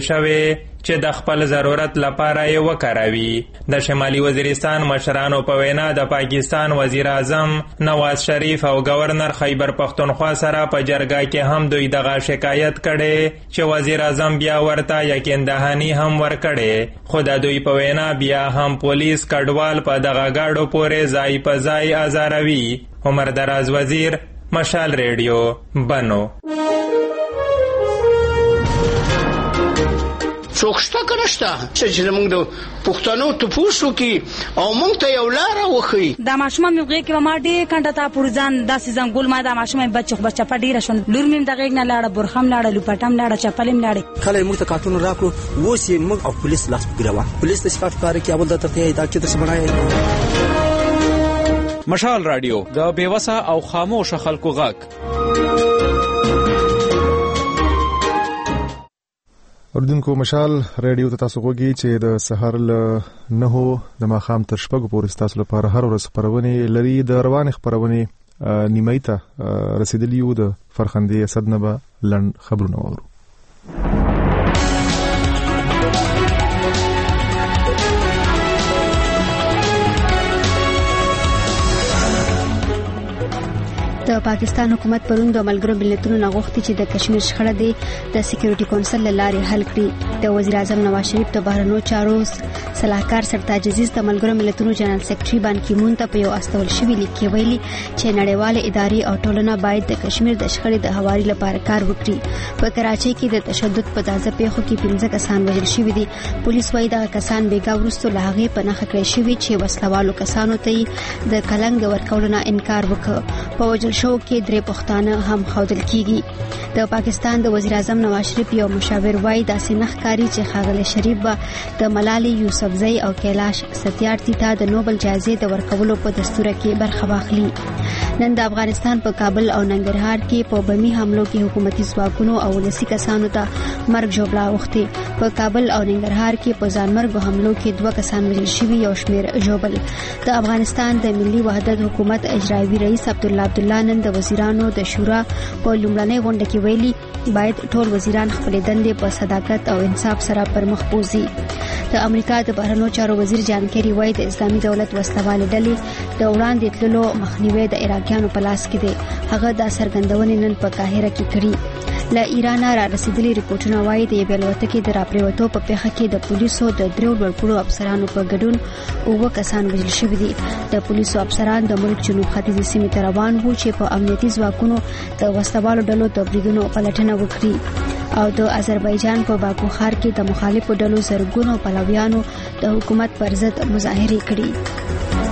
چې د خپل ضرورت لپاره یې وکاروي. د شمالي وزیرستان مشرانو په وینا د پاکستان وزیر اعظم نواز شریف او گورنر خیبر پختونخوا سره په جرګه کې هم دوی دغه شکایت کړي چې وزیر اعظم بیا ورته یقین دهانی هم ورکړي، خو د دوی په وینا بیا هم پولیس کډوال په دغه گاډو پورې ځای په ځای ازاروي. عمر دراز وزیر، مشال ریډیو، بنو. څوک شته که نشته چې زموږ د پښتنو تپوس وکړي او موږ ته یو لاره وښیي. دا ماشومان مې غېږ کې به ما ډېر کنډه تا پورې ځان داسې ځنګول ما دا ماشوم مې بچه په ډېره شون لور مې د غېږ نه لاړه، برخه م لاړه، لوپټه م لاړه، چپلې م لاړې. خلک موږ ته کارټون راکړو، اوس یې موږ او پولیس لاس پکړه پولیس د صفات پاره کې اول د ترته دا چې د سمړای. مشال رادیو د بیوسه او خاموش خلکو غږ. اردوونکو مشال ریډیو ته تاسو غوږی چې د سحر له 9 د ماښام تر 6 پورې تاسو لپاره هر ورځ خبرونه لري. د روان خبرونه نیمه ته رسیدلی یو د فرخندې اسد نه به لند خبرونه وورو. د پاکستان حکومت پرون د ملګرو ملتونو نغښتي چې د کشمیر شخړه د سکیورټي کونسل لارې حل کړي. د وزیر اعظم نواز شریف د بهرنیو چارو صلاحکار سرتاج عزیز د ملګرو ملتونو جنرال سیکریټري بان کی مون ته په یو استول شوی لیک کې ویلي چې نړیوال ادارې او ټولنه باید د کشمیر د شخړې د هواري لپاره کار وکړي. په کراچۍ کې د تشدد په تازه پیښو کې 15 کسان وژل شوي دي. پولیس وايي دا کسان بیګا وروسته له هغې په نښه کړی شوي چې وسلوالو کسانو ته د کلنګ د ورکولو نه انکار وکړ. په وژل شو کې 3 پښتانه هم خوذل کیږي. د پاکستان د وزیر اعظم نواز شریف یو مشاور وايي داسې نخکاری چې خاغلی شریف به د ملالي یوسفزئی او کیلاش ستیارتي ته د نوبل جایزې د ورکولو په دستور کې برخه واخلي. نن د افغانستان په کابل او ننګرهار کې په بمي حملو کې حکومتي ځواکونو او ولسي کسانو ته مرګ ژوبلا وخته. په کابل او ننګرهار کې په ځانمرګو حملو کې 2 کسان وژل شوي او شمیر ژوبل. د افغانستان د ملي وحدت حکومت اجرایي رئیس عبدالله نن د وزیرانو د شورا په لومړنۍ غونډه کې ویلي باید ټول وزیران خپل دندې په صداقت او انصاف سره پرمخ بوزي. د امریکا د بهرنیو چارو وزیر جان کیری وايي د اسلامي دولت وسلوال ډلې د وړاندې تللو مخنیوي د عراقیانو په لاس کې دی. هغه د سرګندونې نن په قاهره کې کړي. له ایران را رسیدلي ریپورتونه وايي د بیلوتکې د راپریوتو په پیښه کې د پولیسو د 3 لوړپوړو افسرانو په ګډون 9 کسان وژل شوي دي. د پولیسو افسران د ملک جنوب ختیځي سیمې ته روان وو چې په امنیتي ځواکونو د وسلوالو ډلو د بریدونو پلټنه وکړي او د آذربایجان په باکو ښار کې د مخالفو ډلو زرګونو پلویانو د حکومت پر ضد مظاهرې کړي.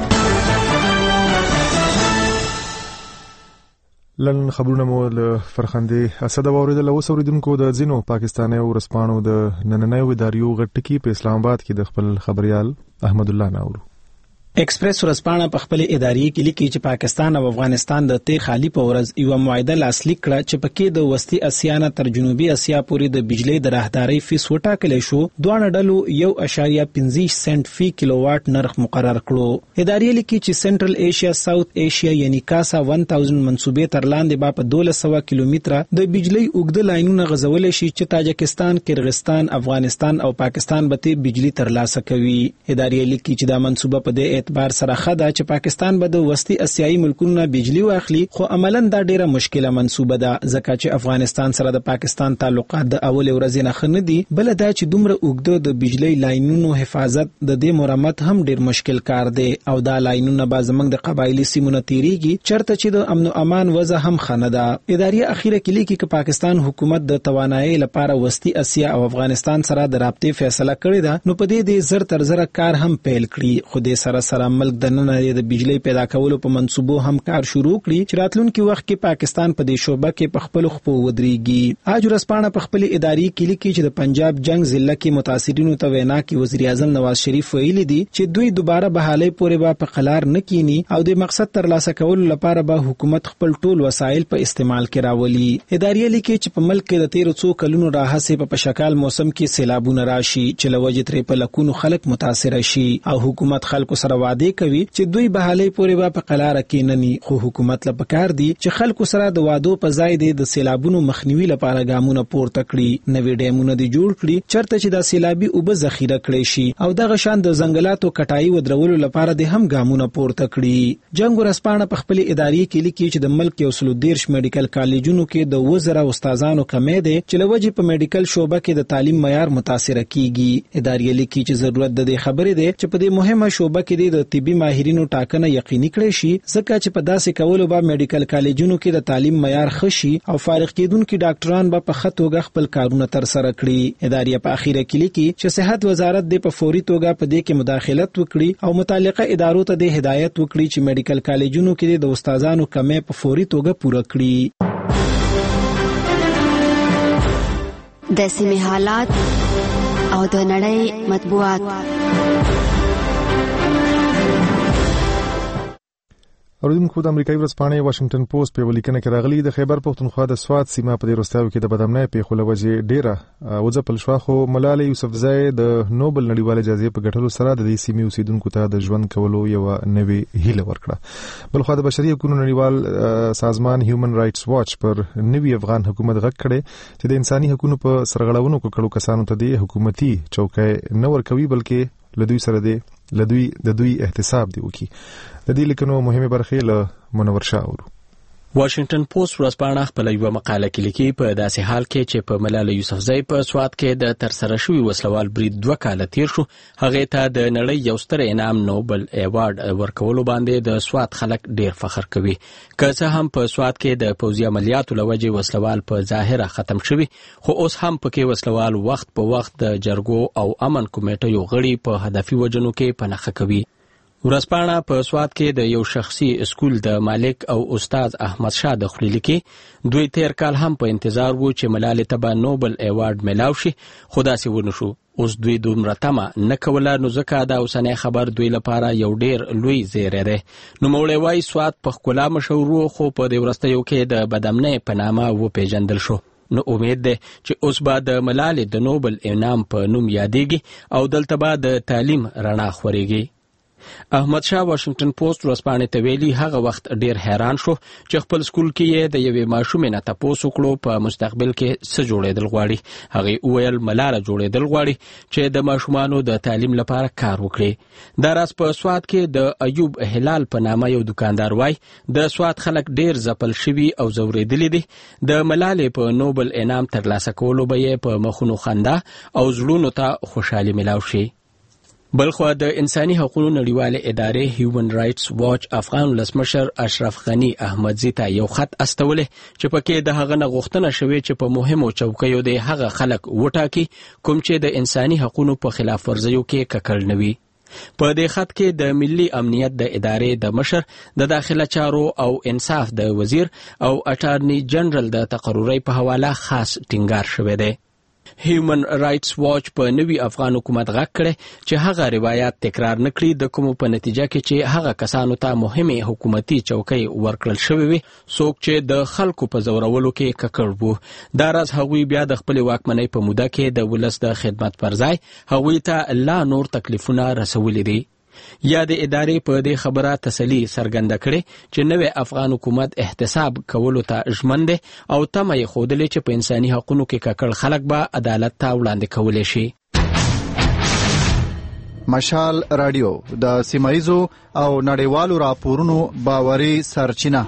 لن خبرونه مو له فرخندې اسد اوریدل او اوریدونکو د ځینو پاکستاني ورسپانو د نننۍ ادارو غټکی په اسلام آباد کې د خپل خبريال احمد الله ناورو. ایکسپریس ورسپانه په خپل ادارې کې لیکي چې پاکستان او افغانستان د تیر خالی په ورځ یو معاهده لاسلیک کړه چې پکې د وسطي اسیا نه تر جنوبي اسیا پورې د بجلی د راهداري فیس وټاکل شو. دوه ډلو 1.15 سنت فی کیلوواټ نرخ مقرر کړو. ادارې لیکي چې سنټرل ایشیا، ساوث ایشیا یعنی کاسا 1000 منسوبې تر لاندې با په 1200 کیلومتره د بجلی اوږده لاینونه غځول شي چې تاجکستان، کرغستان، افغانستان او پاکستان به بجلی ترلاسه کوي. ادارې لیکي چې دا منسوبه په دې اعتبار سره خدا چې پاکستان به د وسطي اسیایي ملکونو بجلی واخلي، خو عملاً دا ډیره مشکله منسوبه ده ځکه چې افغانستان سره د پاکستان تعلقات د اول ورځې نه خنه دي. بل دا چې دومره اوږده د بجلی لاینونو حفاظت د دې مرمت هم ډیر مشکل کار دی او دا لاینونه به زمنګ د قبایلی سیمونو تیریږي چرته چې د امن او امان وضع هم خنه ده. ادارې اخیره کې لیکي چې پاکستان حکومت د توانایي لپاره وسطي اسیا او افغانستان سره د رابطې فیصله کړې ده، نو په دې زر تر زر کار هم پیل کړی. خو د سره ملک د نن د بجلی پیدا کولو په منصوبو هم کار شروع کړي چې راتلونکي وخت کې پاکستان په دې شوبه کې په خپل خپو ودرېږي. اج ورسپانه په خپل ادارې کې لیکي چې د پنجاب جنگ ضلع کې متاثرینو ته وینا کې وزیر اعظم نواز شریف ویلي دي چې دوی دوباره بحالي پورې په قلار نه کینی او د مقصد ترلاسه کولو لپاره به حکومت خپل ټول وسایل په استعمال کې راولي. ادارې لیکي چې په ملک کې د 13 کلونو راهسه په شکال موسم کې سیلابونه راشي چې لوجه ترې په لکونو خلک متاثر شي او حکومت خلکو سره وعده کوي چې دوی به حالې پورې په قلاره کېنني، خو حکومت له پکار دی چې خلکو سره د وادو په ځای د سیلابونو مخنیوي لپاره ګامونه پورته کړي، نوې ډیمونه دي جوړ کړي چرته چې د سیلابي اوبه ذخیره کړي شي، او دغه شان د ځنګلاتو کټای ودرولو لپاره د هم ګامونه پورته کړي. جنگ ورسپانه په خپل ادارې کې لیکي چې د ملک 113 میډیکل کالجونو کې د 2000 استادانو کمې ده چې لوجه په میډیکل شوبه کې د تعلیم معیار متاثر کیږي. ادارې لیکي چې ضرورت د دې خبرې ده چې په دې مهمه شوبه کې د طبي ماهرینو ټاکنه یقیني کړي شي، ځکه چې په داسې کولو به میډیکل کالجونو کې د تعلیم معیار خشي او فارغ کېدونکو ډاکټران به په خطوګه خپل کارونه تر سره کړي. ادارې په اخیره کې لیکي چې صحت وزارت د په فوري توګه په دې کې مداخلت وکړي او متعلقه ادارو ته د هدایت وکړي چې میډیکل کالجونو کې د استادانو کمې په فوري توګه پوره کړي. د سیمې حالات او د نړۍ مطبوعات. اوریدونکو د امریکایي ورځپاڼې واشنگټن پوسټ په ولیکنه کې راغلي د خیبر پختونخوا د سوات سیمه په دې وروستیو کې د بدامنۍ په خله وجه ډیره وځپل شو، خو ملالۍ یوسفزۍ د نوبل نړیوال جایزې په ګټلو سره د دې سیمې اوسیدونکو ته د ژوند کولو یو نوې هیله ورکړه. بلخو د بشري حقوقو نړیوال سازمان هیومن رائټس واچ پر نوي افغان حکومت غږ کړي چې د انساني حقوقو په سرغړونو کړو کسانو ته د حکومتي چوکۍ نه ورکوي، بلکې لدوی سره د دوی احتساب دی وکي. د دې لیکنو مهمه برخه له منور شاه اورو. واشنگټن پوسټ ورځپاڼه خپل یو مقاله کې لیکي په داسې حال کې چې په ملالۍ یوسفزۍ په سوات کې د ترسره شوی وسلوال برید 2 کال تیر شو، هغه ته د نړۍ یو ستر انعام نوبل ایوارډ ورکولو باندې د سوات خلک ډیر فخر کوي. که څه هم په سوات کې د پوځي عملیاتو لوجې وسلوال په ظاهره ختم شوی، خو اوس هم پکې وسلوال وخت په وخت د جرګو او امن کمیټو غړي په هدفي وجنو کې پنهخه کوي. ورځپاڼه په سوات کې د یو شخصي اسکول د مالک او استاد احمد شاه د خلیل کې دوی تیر کال هم په انتظار وو چې ملالۍ ته به نوبل ایوارډ ملاو شي، خو داسې ونه شو. اوس دوی دومره تمه نه کوله، نو ځکه دا اوسنی خبر دوی لپاره یو ډیر لوی زیری دی. نوموړی وایي سوات په ښکلا مشهور و، خو په دې وروستیو کې د بدامنۍ په نامه وپېژندل شو. نو امید ده چې اوس به د ملالۍ د نوبل انعام په نوم یادېږي او دلته به د تعلیم رڼا خورېږي. احمد شاه واشنگټن پوسټ ورځپاڼې ته ویلي هغه وخت ډیر حیران شو چې خپل سکول کې یې د یوې ماشومې نه تپوس وکړو په مستقبل کې څه جوړېدل غواړي. هغې وویل ملاله جوړېدل غواړي چې د ماشومانو د تعلیم لپاره کار وکړي. دا راز په سوات کې د ایوب هلال په نامه یو دکاندار وای د سوات خلک ډیر ځپل شوي او ځورېدلي دي. د ملالۍ په نوبل انعام ترلاسه کولو به یې په مخونو خندا او زړونو ته خوشحالي ملاو شي. بلخوا د انساني حقوقو نړیوالې ادارې هیومن رائټس واچ افغان ولسمشر اشرف غنی احمدزي ته یو خط استولې چې پکې د هغه نه غوښتنه شوې چې په مهمو چوکیو د هغه خلک وټاکي کوم چې د انساني حقوقو په خلاف ورزیو کې ککړ نه وي. په دې خط کې د ملي امنیت د ادارې د مشر، د داخله چارو او انصاف د وزیر او اټارنی جنرال د تقرری په حواله خاص ټینګار شوی دی. هیومن رائټس واچ په نوي افغان حکومت غږ کړي چې هغه روایت تکرار نکړي د کومو په نتیجه کې چې هغه کسانو ته مهمه حکومتي چوکۍ ورکړل شوې وي څوک چې د خلکو په زورولو کې ککړ وو. دا راز هغوی بیا د خپل واکمنۍ په موده کې د ولس د خدمت پر ځای هغوی ته لا نور تکلیفونه رسولي دي. یا د ادارې په دې خبره تسلی څرګنده کړې چې نوې افغان حکومت احتساب کولو ته ژمن دی او تمه یې ښودلې چې په انساني حقوقو کې ککړ خلک به عدالت ته وړاندې کولی شي. مشال رادیو د سیمایزو او نړیوالو راپورونو باوري سرچینه.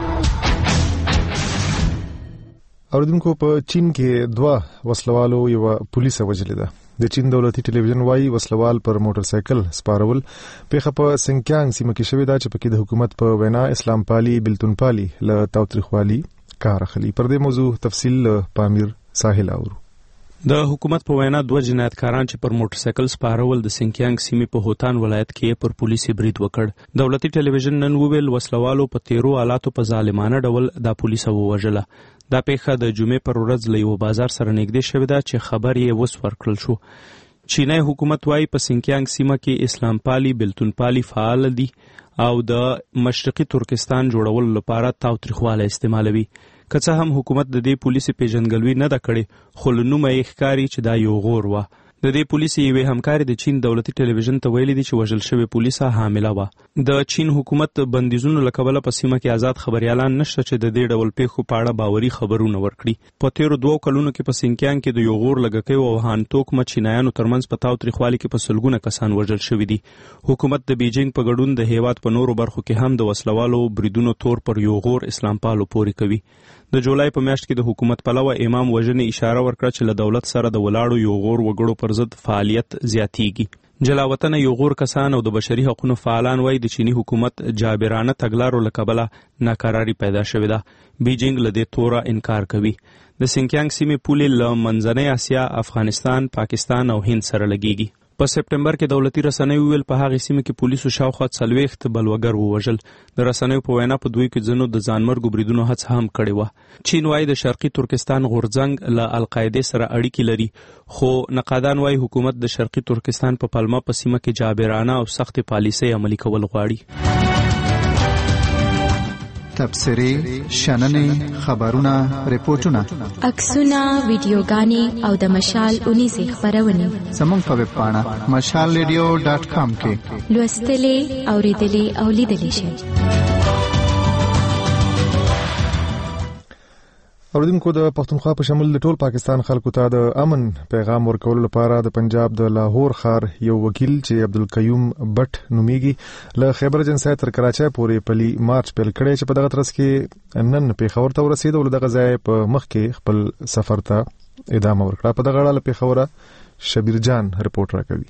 اوریدونکو په چین کې 2 وسلوالو یو پولیس وجلې ده. د چین دولتي ټلویزیون وايي وسلوال پر موټر سایکل سپارول پیښه په سنکیانګ سیمه کې شوې ده چې پکې د حکومت په وینا اسلام پالي بلتون پالي له تاوتریخوالي کار اخلي. پر دې موضوع تفصیل پامیر ساحل اورو. د حکومت په وینا 2 جنایتکاران چې پر موټر سایکل سپارول د سنکیانګ سیمې په هوتان ولایت کې پر پولیسي برید وکړ. دولتي ټلویزیون نن وویل وسلوالو په 13 آلاتو په ظالمانه ډول د پولیس ووژله. دا پیښه د جمعې پر ورځ له یو بازار سره نږدې شوې ده چې خبر یې وس ورکړل شو. چینای حکومت وايي په سنکیانګ سیمه کې اسلام پالي بلتون پالي فعال دي او د مشرقي ترکستان جوړولو لپاره تاوتریخواله استعمالوي. که څه هم حکومت د دې پولیسي پیژندګلوي نه ده کړې، خو له نومه یې ښکاري چې دا یو غور و. د دې پولیسو یوې همکارې د چین دولتي ټلویزیون ته ویلي دي چې وژل شوې پولیسه حامله وه. د چین حکومت بندیزونو له کبله په سیمه کې آزاد خبریالان نشته چې د دې ډول پیښو په اړه باوري خبرونه ورکړي. په تیرو 2 کلونو کې په سینکیانګ کې د یوغور لږکیو او هانتوکمه چینایانو ترمنځ په تاوتریخوالي کې په سلګونه کسان وژل شوي دي. حکومت د بیجینګ په ګډون د هیواد په نورو برخو کې هم د وسلوالو بریدونو تور پر یوغور اسلام پالو پورې کوي. د جولای په میاشت کې د حکومت پلوه امام وژنې اشاره ورکړه چې له دولت سره د ولاړو یوغور وګړو پر ضد فعالیت زیاتیږي. جلاوطن یوغور کسان او د بشري حقوقو فعالان وایي د چینی حکومت جابرانه تګلارو له کبله ناکراری پیدا شوې ده. بیجینګ له دې توره انکار کوي. د سینکیانګ سیمې پولې له منځنۍ اسیا، افغانستان، پاکستان او هند سره لګیږي. په سپټمبر کې دولتي رسنیو ویل په هغه سیمه کې پولیسو شاوخوا 40 بلوګر ووژل. د رسنیو په وینا په دوی کې ځینو د ځانمرګو بریدونو هڅه هم کړې وه. چین وايي د شرقي ترکستان غورځنګ له القاعده سره اړیکې لري، خو نقادان وايي حکومت د شرقي ترکستان په پلمه په سیمه کې جابرانه او سخت پالیسۍ عملي کول غواړي. تبصرې، شننې، خبرونه، ریپورتونه، عکسونه، ویډیوګانې او د مشال 19 خبرونه زموږ په ویب پاڼه mashalradio.com کې لوستلې، اوریدلې او لیدلې شئ. اوریدونکو د پښتونخوا په شمول د ټول پاکستان خلکو ته د امن پیغام ورکولو لپاره د پنجاب د لاهور ښار یو وکیل چې عبدالقیوم بټ نومیږي له خیبر جنسای تر کراچۍ پورې پلی مارچ پیل کړی چې په دغه ترڅ کې نن پیښور ته ورسېد او دغه ځای په مخ کې خپل سفر ته ادامه ورکړه. په دغه اړه له پیښوره شبیر جان رپورټ راکوي.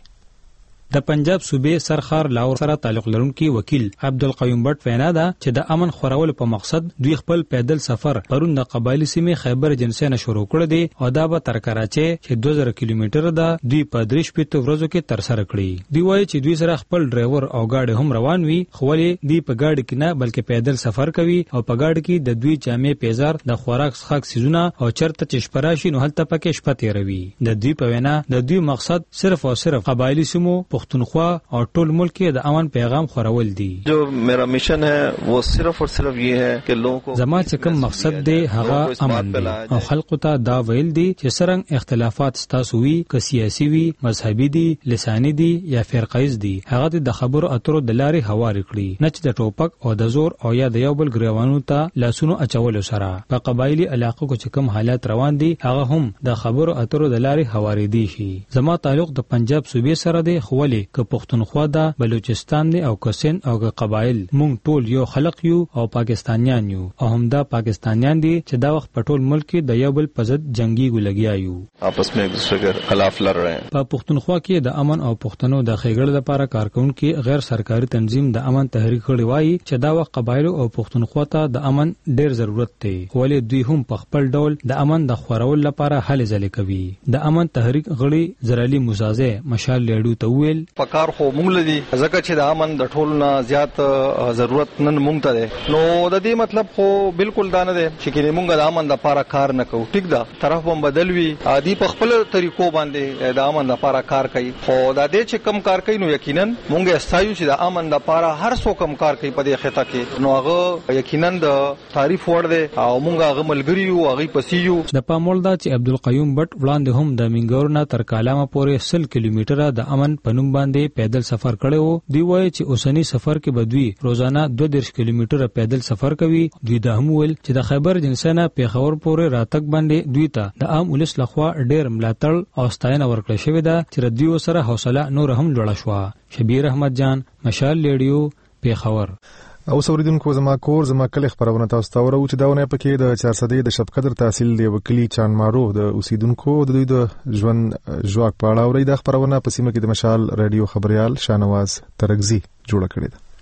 د پنجاب صوبې سرخار لاهور سره تعلق لرونکي وکیل عبدالقیوم بټ وینا ده چې د امن خورولو په مقصد دوی خپل پیدل سفر پرون د قبایلی سیمې خیبر جنسای نه شروع کړ دي او دا به تر کراچۍ چې 2000 کیلومتر ده دوی په 3 ورځو کې تر سره کړی. دوی وایي چې دوی سره خپل ډرایور او گاډي هم روان وي، خو ولې دوی په گاډي کې نه بلکې پیدل سفر کوي او په گاډي کې د دوی جامې پیزار د خوراک څښاک سيزونه او چرته چې شپراشي نو هلته پکې شپه تیروي. د دوی په وینا د دوی مقصد صرف او صرف قبایلی سیمو پښتونخوا او ټول ملک کې د امن پیغام خورول دي. جو میرا مشن ہے وہ صرف اور صرف یہ ہے کہ لوگوں کو زما چې کوم مقصد دی هغه امن دی او خلکو ته دا ویل دي چې څنګه اختلافات ستاسو وي، که سیاسي وي، مذهبي دي، لساني دي یا فرقیز دي، هغه د خبرو اترو د لارې هواري کړي، نه چې د ټوپک او د زور او یا د یو بل ګریوانو ته لاسونو اچولو سره. په قبایلی علاقو کې چې کوم حالات روان دي هغه هم د خبرو اترو د لارې هواري دي شي. زما تعلق د پنجاب صوبې سره دی، خو ولې که پښتونخوا ده، بلوچستان دی او کسن او قبایل مونږ ټول یو خلق یو او پاکستانیان یو او همدا پاکستانیان دي چې دا وخت په ټول ملک کې د یو بل په ضد جنگي ګلګیا یو، آپس میں ایک دوسرے کے خلاف لڑ رہے ہیں. په پښتونخوا کې د امن او پښتنو د ښېګړې لپاره کارکونکو غیر سرکاري تنظیم د امن تحریک کړي وایي چې دا وخت قبایل او پښتونخوا ته د امن ډیر ضرورت دی، ولې دوی هم په خپل ډول د امن د خورول لپاره هلې ځلې کوي. د امن تحریک غړي زرالي موسازه مشال لیډو ته ویل پکار خو مونږ لدی ځکه چې د امن د ټولو نه زیات ضرورت نن مونږ ته ده، نو د دې مطلب خو بالکل دا نه ده چې کله مونږ د امن لپاره کار نه کوو. ټیک ده، طرف هم بدل وي، عادي په خپل طریقو باندې د امن لپاره کار کوي، خو دا دې چې کم کار کوي نو یقینا مونږ استایو چې د امن لپاره هر څوک کم کار کوي په دې خطه کې، نو هغه یقینا د تعریف وړ دی او مونږ هغه ملګری یو، هغه پسیو. د پامول دا چې عبدالقیوم بټ وړاندې هم د منګور نه تر کالامه پورې 100 کیلومتره د امن پنوم باندې پیدل سفر کړو. دی وایي چې اوسنی سفر کې بدوي روزانه 22 کیلومتره پیدل سفر کوي. دوی دا هم ویل چې د خیبر جنسای نه پیښور پورې راتګ باندې دوی ته د عام ولس لخوا ډېر ملاتړ او ستاینه ورکړل شوې ده چې ردیو سره حوصله نور هم لوړه شوه. شبیر احمد جان، مشال لیډیو، پیښور. او سوریدونکو زما کور زما کلی خبرونه تاسو ته ورو چې داونه پکې د 400 د شب قدر تحصیل دی وکیلی چانمارو د اوسیدونکو د دوی د ژوند ژواک په اړه اوري. د خبرونه په سیمه کې د مشال رادیو خبريال شانواز ترغزي جوړه کړې ده.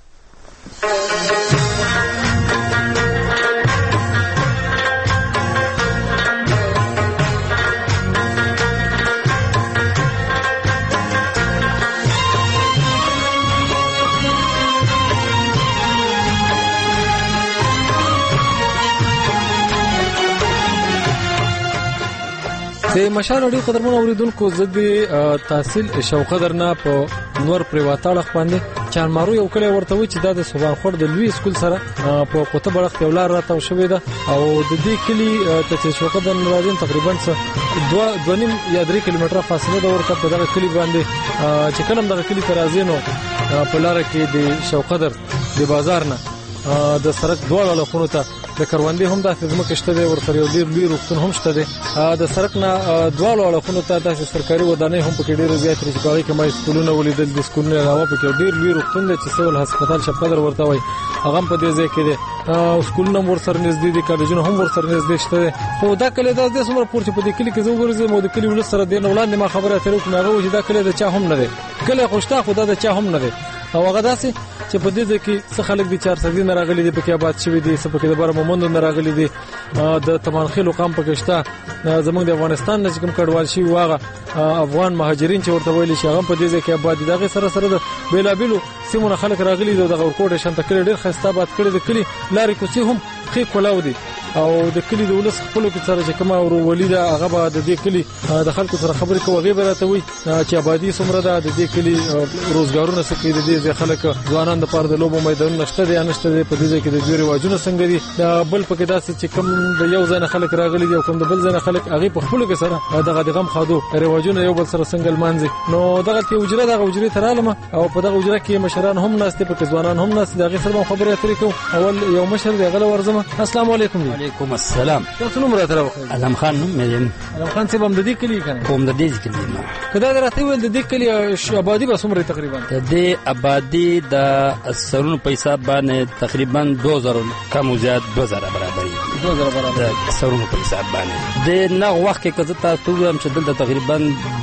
د مشال اړیو قدرمن اوریدونکو زدي تحصیل شوقدر نه په نور پریواتاړه باندې چارمارو یو کلی ورته و چې دا د سوبان خور د لوی سکول سره په کوته بلخ یو لار راته شوې ده او د دې کلی ته چې شوکه د نوادین تقریبا 2.5 یا 3 کیلومتره فاصله ده ورته په دغه کلی باندې چې کلم دغه کلی ترازی نو په لار کې د شوقدر د بازار نه د سړک دواړو لخونو ته د کروندې هم د خدمت شته دی ورته یو ډیر لوی روغتون هم شته دی د سړک نه دواړو لخونو ته د سرکاري ودانۍ هم پکې ډیر زیات لري چې هغه کې ما سکولونه ولیدل د سکولونو علاوه پکې ډیر لوی روغتون دی چې سیول هسپتال شپقدر ورته وای هغه په دې ځای کې دی سکولونه ورسره نږدې دي کالجونه هم ورسره نږدې شته دی خو دا کله د څومره پورته په دې کلی کې زه ورزم او د کلی ول سره د وړاندې ما خبره اترې کوم هغه چې دا کله د چا هم نه دی کله خوشتا خدا د چا هم نه دی او هغه داسې چې په دې ځکه څه خلک د 400 نه راغلي دي پکې آباد شوی دي څه پکې د بار مومند نه راغلي دي د تمانخیل قام پکې شته زموږ د افغانستان نه کوم کډوال شي واغه افغان مهاجرین چې ورته ویل شي هغه په دې ځکه آباد دي دغه سره سره د بیلابلو سیمونه خلک راغلي دي د ورکوټ شانته کړي ډېر خسته آباد کړي د کلی لارې کوڅې هم خې کولاو دي او د کلی د ولس خپل کې سره چې کومه ورو ولیدا هغه به د دې کلی د خلکو سره خبرې کوي غیبه راته وي چې آبادی څومره ده د دې کلی روزګارونه څه کوي د دې خلک ځوانان د پاره د لوبو میدانونه شته دي نشته دي په دې کې د دوی رواجونه څنګه دي بل پکې داسې چې کوم د یو ځای خلک راغلي دي او کوم د بل ځای خلک هغه په خپل کې سره دغه غم خادو رواجونه یو بل سره څنګه لمانځي نو دغه ته وجره دغه وجره ترالمه او په دغه وجره کې مشران هم ناشته په ځوانان هم ناشته دغه سره خبرې اترې کوم اول یو مشر دی غل ورزمه السلام علیکم وعلیکم السلام تاسو نوم راته راوخی علم خان نوم مې علم خان څه بم د دې کلی کنه کوم د دې کلی نه کدا درته ول د دې کلی آبادی به څومره تقریبا د دې آبادی د سرونو پیسې باندې تقریبا 2000 کم زیات 2000 برابر 2000 برابر د سرونو پیسې باندې د نه وخت کې کزه تاسو هم چې دلته تقریبا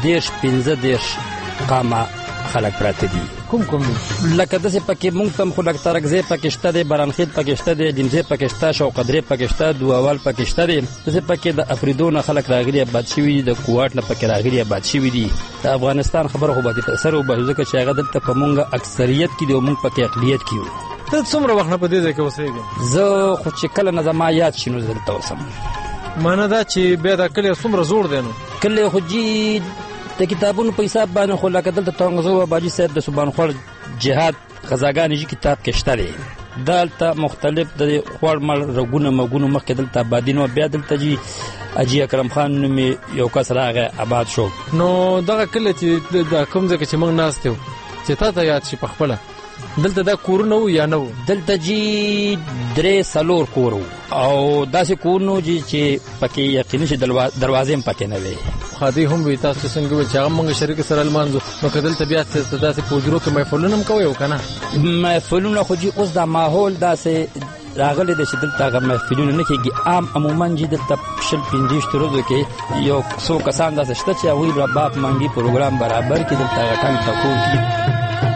10-15 قامه خلک پراته دي کوم لکه داسې پکې مونږ تم خو لکه ترکزه پکې شته دی برانخیل پکې شته دی دمزه پکې شته شوقدرې پکې شته دوال پکې شته دی داسې پکې د افریدون خلک راغلي آباد شوي د کوټ نه پکې راغلي آباد شوي دي د افغانستان خبره خو باندې په سر او بهزه کې چې هغه دلته په مونږ اکثریت کې دی مونږ پکې اقلیت کې ته څومره وخت په دې ځای کې اوسېږې زه خو چې کله نظم یاد شینو دلته اوسم مانه دا چې بیا دا کله څومره زوړ دی نو کله خو جی د کتابونو په حساب باندې خو لکه دلته تنګزو باجی صاحب د سبحان خور جهاد غزاګانې کتاب کې شته دی دلته مختلف د خور مل رګونه مګونه مخکې دلته آبادینو بیا دلته جی اجي اکرم خان نومي یو کس راغی آباد شو نو دغه کله چې د کوم ځای کې موږ ناست یو چې تا ته یاد شي په خپل دلته دا کورونه و یا نه و دلته جی درې سلور کور او داسې کورونه چې پکې یقیني چې دروازې هم پکې نه وي خادي هم وي تاسو څنګه و چې هغه موږ شریک سره المانځو نو کدل طبيعت څه داسې پوجرو کې محفلونه هم کوي وکنه محفلونه خو جی اوس دا ماحول داسې راغلی د چې دلته هغه محفلونه نه کېږي عام عموما چې دلته 15 ورځو کې یو څو کسان داسې شته چې هغوی به باپ منګي پروګرام برابر کړي دلته هغه ټنګ ټکور کړي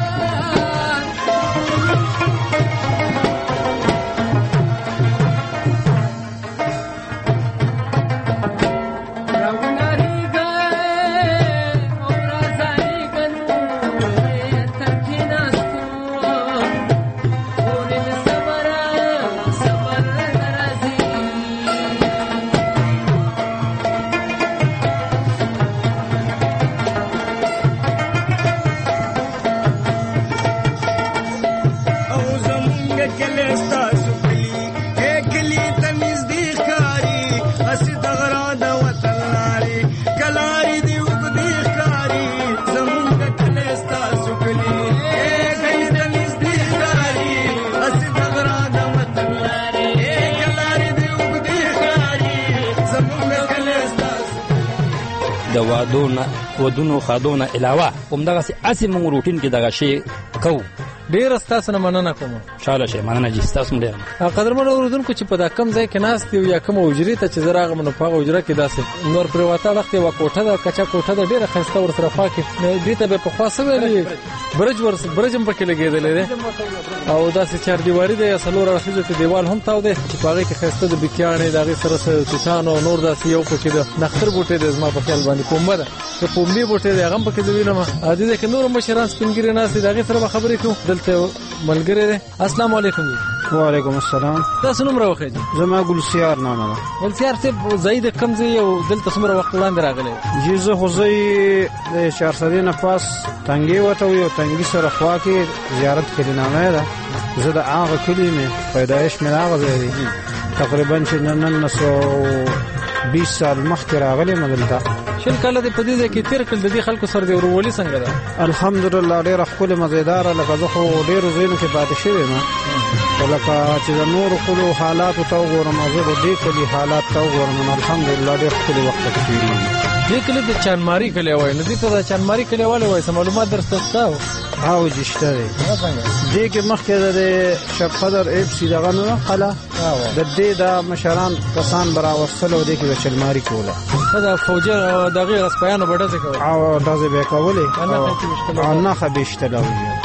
د ودونو خادونه علاوه همدغه اسی مونږ روټین کې دغه شی کوو ډیر ستاسو نه مننه کوم شاله شي مننه جی ستاسو ډیر قدرمن اوردونکو چې په دا کم ځای کې ناست یو یا کوم وجري ته چې زراغه منو په وجره کې داسې نور پرواته لخت یو کوټه دا کچا کوټه دا ډیره خسته ور سره فاکه دې ته په خاصه ویلي برجم پکې لګیدل لري او داسې چار دیواری دی سلور اړخیزه ته دیوال هم تاو دی چې پاره کې خسته د بکیانې دغه سره سوچان او نور داسې یو پکې د نختر بوټي د زما په خیال باندې کومه ده ته پومبي بوټي دی هغه پکې دی وینم ا دې کې نور مشران سپینګری ناس دغه سره خبرې کوم دلته ملګری دی السلام علیکم وعلیکم السلام. تاسو نوم راوخی؟ زما ګلسیار نامه ده. ګلسیار صاحب زید کم ځای او دلته څومره وخت وړاندې راغلی؟ جی زه خو د 400 نه پاس تنګي وته یو تنګي سره خوا کې زیارت کړی نامه ده. زه د هغه کلی مې پیدایش مې هغه ځای دی تقریبا چې نن 20 سال مخکې راغلی مدلته. شل کاله د پدې کې تیر کړل د دې خلکو سره د ورولي څنګه ده؟ الحمدلله ډېر خپل مزیدار لکه زه خو ډېر زینو کې پاتې شوی ما ولکه چې د نور خپل حالات ته وګورم زه د دې کلی حالات ته وګورم الحمدلله ډېر خپل وخت کې تیری. دې کلی د چانماری کلی وای نو دې ته د چانماری کلی وای څه معلومات درته تاو؟ او جشته دی دې کې مخکې د شب قدر ایب سی دغه نه قلا د دې د مشران کسان براوصل او دې کې د چلماری کوله دا فوجي دغه غسپیانو بډه څه کوي او دغه به کولې نه خبيشته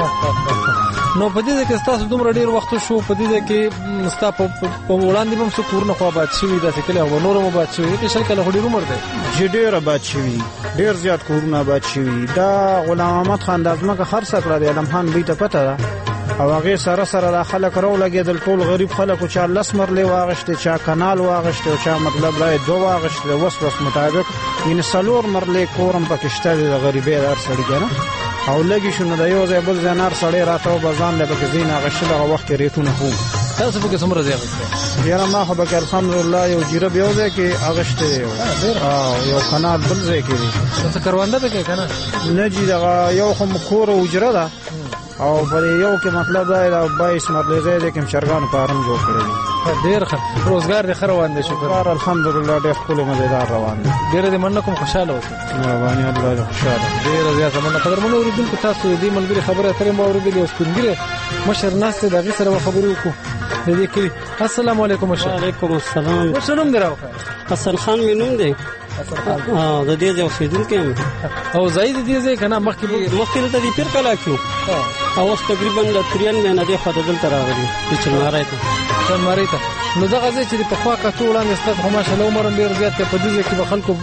نو په دې کې تاسو دومره ډیر وخت شو په دې کې مستا په وړاندې هم څو کورونه خو آباد شوي دا څه کله و نور هم آباد شوي کې شل کله هډیر عمر دی ډیر آباد شوي ډیر زیات کورونه آباد شوي. دا غلام احمد خان د ازمکه خرڅ کړ دی علم خان بیت پته ده او هغه سره سره د خلک راو لګیدل ټول غریب خلکو چا لسمر لی واغشته چا کانال واغشته او چا مطلب راي دو واغشته وس مطابق یعنی سلور مرلې کورم پکشته د غریبې دار سړی کنه او لګی شنو د یو ځای بل ځنار سړی راته بزان له بګ زین غشل هغه وخت ریټونه هو تاسو په کومه ځای یاره ما خو به الحمدلله یو جیرب یو ځای کې اغشته یو کانال بل ځای کې څه کروانده به کې کنه نه جی دا یو خو کور او اجره ده او پر یو کې مطلب دا 22 مرلې ځای کې مشرګان پارم جوړ کړی ډیر روزګار دې روان دي شکر الحمدلله ډیر خپل مزیدار روان دي. ډیر دې منکم خوشاله اوسئ مهرباني الله خوشاله ډیر زیات مننه قدرمنو اوریدونکو تاسو دې ملګری خبره اترې ما اوریدلې او سپینګره مشر ناس ته دغه سره خبرې وکړو د دې کلی. السلام علیکم مشر. وعلیکم السلام. څه نوم دراوخه؟ حسن خان مې نوم دی. د دې ځای اوسېدونکی او زید دې ځای کنه مخکې ته دې پیر کلا کیو او تقریبا د 93 نه دې خدای دلته راغلی چې چنمارای ته نو دغه ځای چې په خوا کتو وړاندې ستاسو خو ماشاءالله عمر ډیر زیات په دې کې به خلکو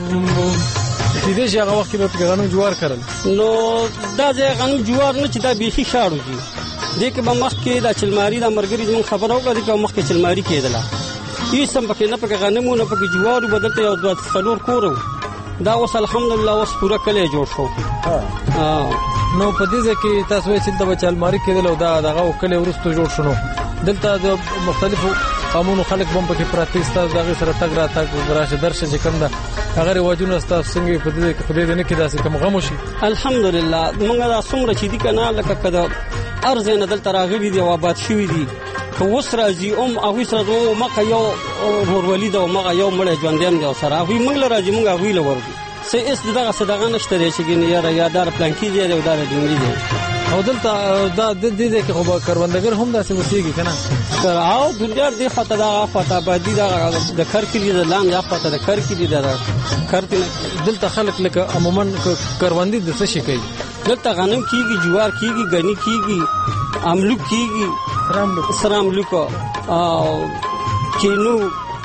دې چې هغه وخت کې به غنم جوار کړل نو دا ځای غنم جوار نه چې دا بيخي شاړو دي دې کې به مخ کې د چلماری د مرګري زمون خبرو کړي چې مخ کې چلماری کېدله هیڅ هم پکې نه پکې غنمونه پکې جوار بدلته یو د څلور کورو دا اوس الحمدلله اوس پورا کلی جوړ شو. نو په دې کې تاسو چې د چلماری کېدل او دا دغه کلی ورستو جوړ شنو دلته د مختلفو قومونو خلک هم پکې پراته ستاسو دغه سره تګ را تګ راشه درشه چې کوم دا هغه رواجونه ستاسو څنګه په دې کې خدای دې نه کې داسې کوم غم وشي. الحمدلله موږ دا څومره چې دي کنه لکه کده ارزه نه دلته راغلي دي او آباد شوي دي که اوس راځي هغوی سره مخه یو ورولي ده او مخه یو مړی ژوندی دی سره هغوی موږ له راځي موږ هغوی له ورځو څه هېڅ دغه څه دغه نشته دی چې یاره یا دا پلانکي دی او دا ډنګي دی او دلته دا د دې کې خو به کروندګر هم داسې اوسېږي که نه او دنیا دې خواته دا خواته آبادي د کر کلي د لاندې خواته د کر کلي د کر دلته خلک لکه عموما کروندې د څه شي کوي دلته غنم کېږي جوار کېږي ګني کېږي املوک کېږي سره املوک او کینو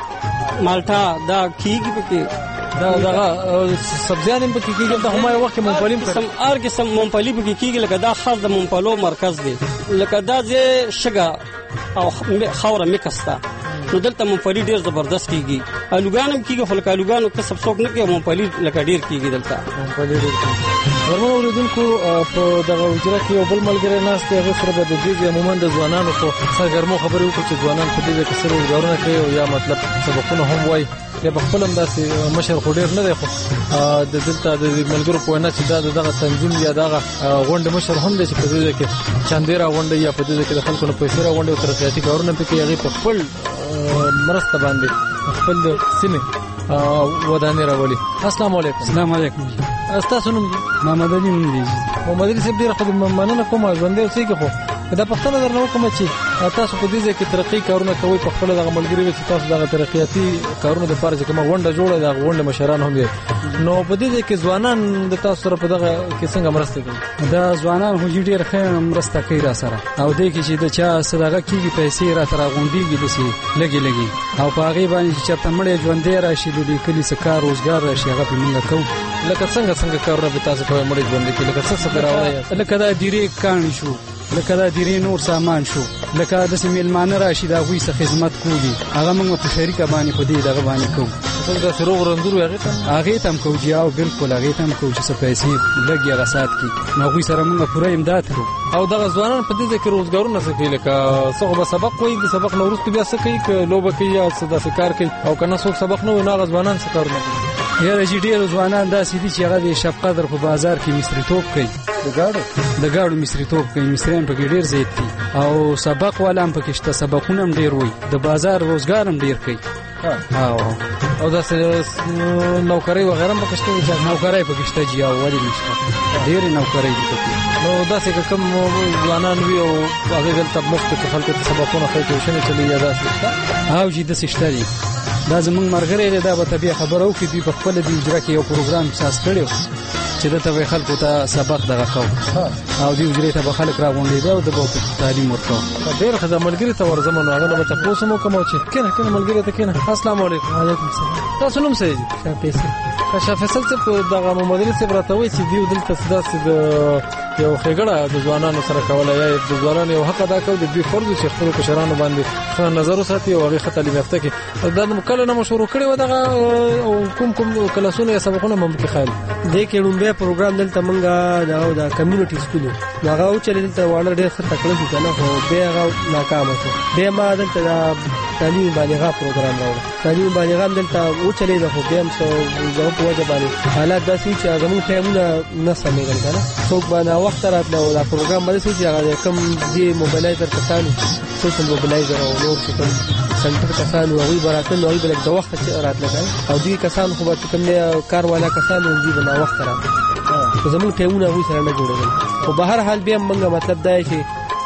مالټا دا کېږي پکې دا دغه سبزیان هم پکې کېږي ته هم یو وخت مونږپالي هم هر قسم مونږپالي پکې کېږي لکه دا خاص د مونږپالو مرکز دی لکه دا ځای شګه او خاوره میکس ده نو دلته مونږپالي ډېر زبردست کېږي الوګان هم کېږي خو لکه الوګانو کسب څوک نه کوي مونږپالي لکه ډېر کېږي دلته مونږپالي ډېر کېږي. ورمنو اوریدونکو په دغه وجره کې یو بل ملګری ناست دی هغې سره به د دې عموما د ځوانانو خو سرګرمو خبرې وکړو چې ځوانان په دې کې څه روزګارونه کوي او یا مطلب سبقونه هم وایي یا په خپل هم داسې مشر خو ډېر نه دی خو د دلته د ملګرو په وینا چې دا دغه تنظیم یا دغه غونډې مشر هم دی چې په دې کې چاندې راغونډوي یا په دې کې د خلکو نه پیسې راغونډوي او ترقیاتي کارونه پکې هغې په خپل مرسته باندې خپل د سیمې ودانې راولي. السلام علیکم. السلام علیکم. تاسو نوم محمد علي نوم دی. محمد علي صاحب ډېره خو مننه کوم ژوندی اوسېږي خو دا پوښتنه درنه وکړم چې تاسو په دې ځای کې ترقي کارونه کوئ په خپله دغه ملګري وي چې تاسو دغه ترقیاتي کارونه دپاره چې کومه غونډه جوړه دغه غونډه مشران هم دي نو په دې ځای کې ځوانان د تاسو سره په دغه کې څنګه مرسته کوي؟ دا ځوانان خو ډېر ښه مرسته کوي را سره او دې کې چې د چا صدقه کېږي پیسې راته راغونډېږي داسې لږې او په هغې باندې چې چېرته مړی ژوندی راشي د دې کلي څه کار روزګار راشي هغه پرې مونږ کوو. لکه څنګه کارونه به تاسو کوئ مړی ژوندی کړي لکه څه به راوړی لکه دا ډېرې کاڼي شو لکه دا دیرې نور سامان شو لکه د میلمانه راشي دا غوي څخه خدمت کولی هغه موږ په شریکه باندې په دې دغه باندې کوو دا سروغ رندور هغه تم کوو جاو بالکل هغه تم کوو چې څه پیسې لګي هغه سات کې نو غوي سره موږ پوره امداد کوو او دغه ځوانان په دې کې روزګارونه څه کوي لکه څوک به سبق وایي د سبق نو وروسته بیا څه کوي ک لوبه کوي یا څه داسې کار کوي او کنه څوک سبق نه وي نو ځوانان څه کارونه کوي یاره چې ډېر ځوانان داسې دي چې هغه د شب قدر په بازار کې مصریتوب کوي د گاډو مصریتوب کوي مصریان په کې ډېر زیات دي او سبق والا هم پکې شته سبقونه هم ډېر وي د بازار روزګار هم ډېر کوي او داسې نوکرۍ وغیره هم پکې شته نوکرۍ پکې شته جی او ولې نشته ډېرې نوکرۍ دي پکې نو داسې که کوم ځوانان وي او هغې دلته مفت کې خلکو ته سبقونه ښایي ټیوشنې چلوي یا داسې شته او جی داسې شته دي دا زمونږ ملګری دی دا به ته بیا خبره وکړي دوی په خپله د اجرا کې یو پروګرام ساز کړی و چې دلته به خلکو ته سبق دغه کوو او دې اجرې ته به خلک راغونډېده او د به تعلیم ورکوو ډېر ښه ده ملګري ته ورځم نو هغه نه به تپوس هم وکړم چې کښېنه ملګري ته کښېنه السلام علیکم وعلیکم السلام تاسو نوم څه دی شاه فیصل شاه فیصل صاحب دغه مدرس صاحب راته وایي چې دوی دلته داسې د یو ښېګړه د ځوانانو سره کوله یا د ځوانانو یو حق ادا کول د دوی فرض چې خپلو کشرانو باندې ښه نظر وساتي او هغې ښه تعلیم یافته کړي دا کله نه مو شروع کړې وه دغه کوم کلاسونه یا سبقونه مو پکې ښایل دې کې لومبی پروګرام دلته موږ د کمیونټي سکول نو هغه وچلې دلته واړه ډېر ښه تکړه شو که نه خو بیا هغه ناکامه شو بیا ما دلته د تعلیم بالغه پروګرام راوړه تعلیم بالغه هم دلته وچلېده خو بیا هم زموږ په وجه باندې حالات داسې وي چې زموږ ټایمونه نه سمېدل که نه څوک به ناوخته راتله او دا پروګرام به داسې وي چې هغه کوم دې موبایلایزر کسان سوشل موبایلایزر او نور چې کوم سنټر کسان هغوی به راتلل نو هغوی به لږ د وخته راتله که او دوی کسان خو به چې کوم دی کار والا کسان وو دوی به ناوخته راتله خو زموږ ټایمونه هغوی سره نه جوړېدل خو به هر حال بیا هم موږ مطلب دا چې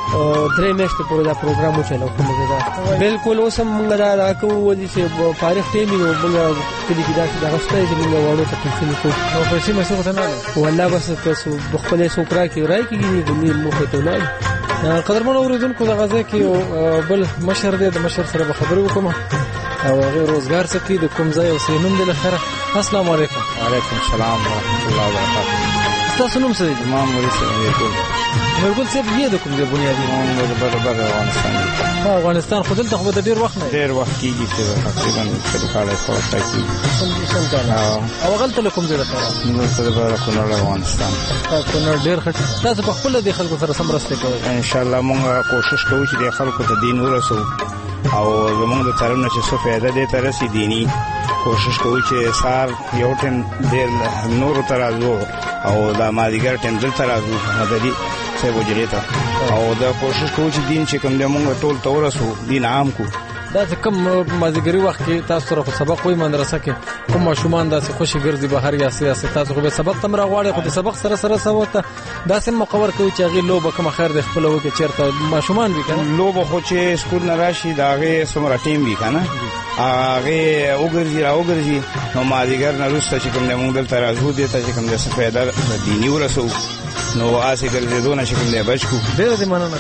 3 میاشتې پورې دا پروګرام وچلو کوم بالکل اوس هم موږ دا دغه کوو ولې چې فارغ ټایم وي نو موږ کلي کې داسې دغه شته چې موږ واړو ته ټیوشن کوو او پیسې مې څوک ته نه اخلي والله بس خپلی څوک راکړي راکړي موږ موخې ته ولاړو قدرمنو اورېدونکو دغه ځای کې بل مشر دی د مشر سره به خبرې وکړم او هغې روزګار څه کوي د کوم ځای او څه نوم دی له خیره السلام علیکم وعلیکم السلام ورحمت الله وبرکاته ستاسو نوم څه دی زما مولوي صاحب میرګل میرګل صاحب یې د کوم ځای بنیادي بر افغانستان افغانستان خو دلته خو د ډېر وخت نه ډېر وخت کېږي چې تقریبا شل کاله پورته کېږي شل کاله او هغلته له کوم ځای لپاره دلته د بر کونړ افغانستان کونړ ډېر ښه تاسو په خپله د خلکو سره څه مرسته کوئ انشاءالله موږ کوشش کوو چې د خلکو ته دین ورسو او زمونږ د طرف نه چې څه فایده دې ته رسي دیني کوشش کوو چې سهار یو ټایم ډېر نورو ته راځو او دا مازدیګر ټایم دلته راځو مددي صاحب حجرې ته او دا کوشش کوو چې دین چې کوم دی موږ ټول ته ورسو دین عام کړو دا چې کوم مازدیګري وخت کې تاسو سره خو سبق وایي مدرسه کې کوم ماشومان داسې خوشي ګرځي بهر یا سیاسي تاسو خو به سبق ته هم راغواړئ خو د سبق سره څه ورته داسې مقور کوي چې هغې لوبه کومه خیر دی خپله وکړي چېرته ماشومان وي که نه لوبه خو چې سکول نه راشي د هغې څومره ټیم وي که نه هغې وګرځي راوګرځي نو مازدیګر نه وروسته چې کوم دی موږ دلته راځو دې ته چې کوم دی څه فایده دیني ورسوو نو هسې ګرځېدو نه چې کوم دی بچ کړو ډېره دې مننه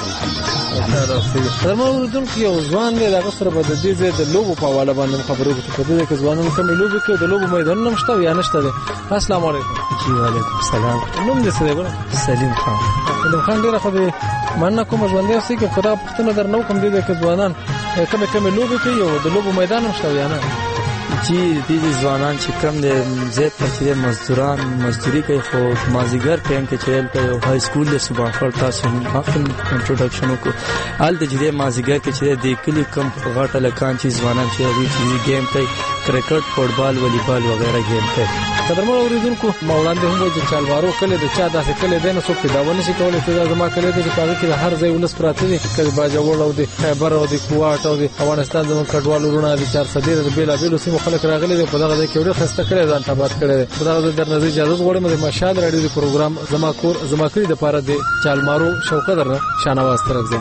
درمه اورېدونکي یو ځوان دی د هغه سره به د دې ځای د لوبو په حواله باندې خبرې وکړو په دې کې ځوانان کمې لوبې کوي د لوبو میدانونه هم شته او یا نشته دی السلام علیکم جی وعلیکم السلام نوم دې څه دی ګوره سلیم خان سلیم خان ډېره ښه دی مننه کومه ژوندی اوسئ که خو دغه پوښتنه در نه وکړم دې ځای کې ځوانان کمې لوبې کوي او د لوبو میدان هم شته او یا نه جی دې ځوانان چې کم دی زیات تر چې مزدوران مزدوري کوي خو مازدیګر ټایم کې چې هلته یو های سکول دی صبح خړ تاسو مخکې انټروډکشن وکړو هلته چې دی مازدیګر کې چې دی د کلي کم غټ هلکان چې ځوانان چې هغوی چې ګیم کوي کرکټ فوټبال والیبال وغیره ګیم کوي قدرمنو اورېدونکو ما وړاندې هم وایي چې چالوارو کلی د چا داسې کلی دی نو څوک پې دعوه نشي کولی چې دا زما کلی دی چې په هغې کې د هر ځای ولس پراته دي که د باجوړ او د خیبر او د کوواټ او د افغانستان زموږ کډوال وروڼه د چارسدې د بېلابېلو سیمو خلک راغلي دي په دغه ځای کې یو ډېر ښایسته کلی ځان ته آباد کړی دی په دغه ځای درنه زه اجازت غواړم د مشال راډیو د پروګرام زما کور زما کلي دپاره د چالمارو شوقدر نه شاهنواز طرف ځای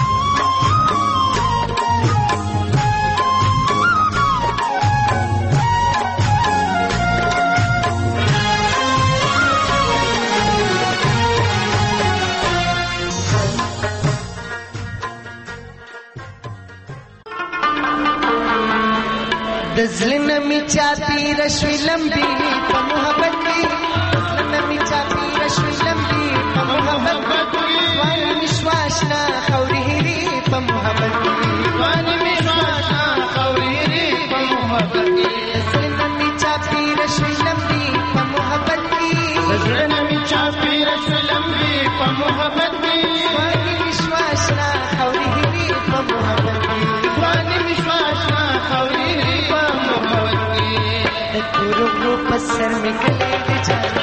دزلن می چاپی رشوی لمبی په محبت کې دزلن می چاپی رشوی لمبی په محبت کې واني مشواشنا خوري په محبت واني مشواشنا خوري په محبت زړه می چاپی رشلم دی په محبت زړه می چاپی رشلم دی په محبت واني مشواشنا خوري په محبت واني مشواشنا خوري په محبت ګورو ګورو پسر می کله دې جانا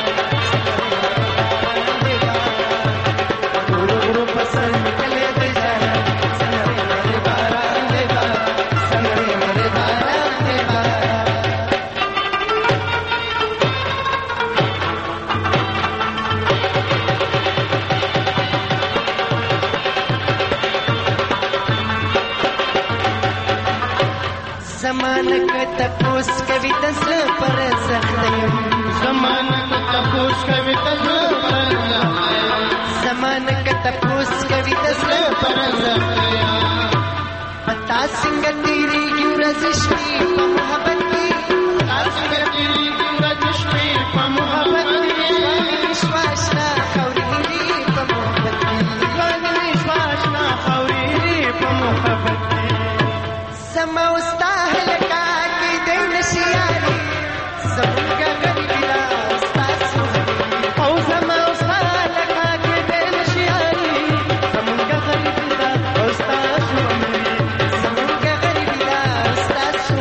زمانه که تپوس کوي د زړه پر زخم زمانه که تپوس کوي د زړه پر زخم زمانه که تپوس کوي د زړه پر زخم پتا څنګه تیریږي ورځ شپې په محبت کې پتا څنګه تیریږي ورځ شپې په محبت کې واشنا خوري په محبت کې واشنا خوري په محبت کې سما وستا هلکا کې د نشياري زمونږه غریبي دا ستاسو او سما وستا هلکا کې د نشياري زمونږه غریبي دا ستاسو زمونږه غریبي دا ستاسو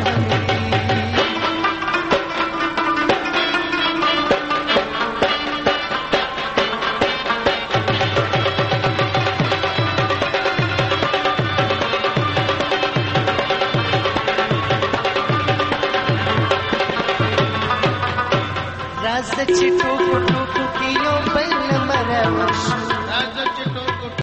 چې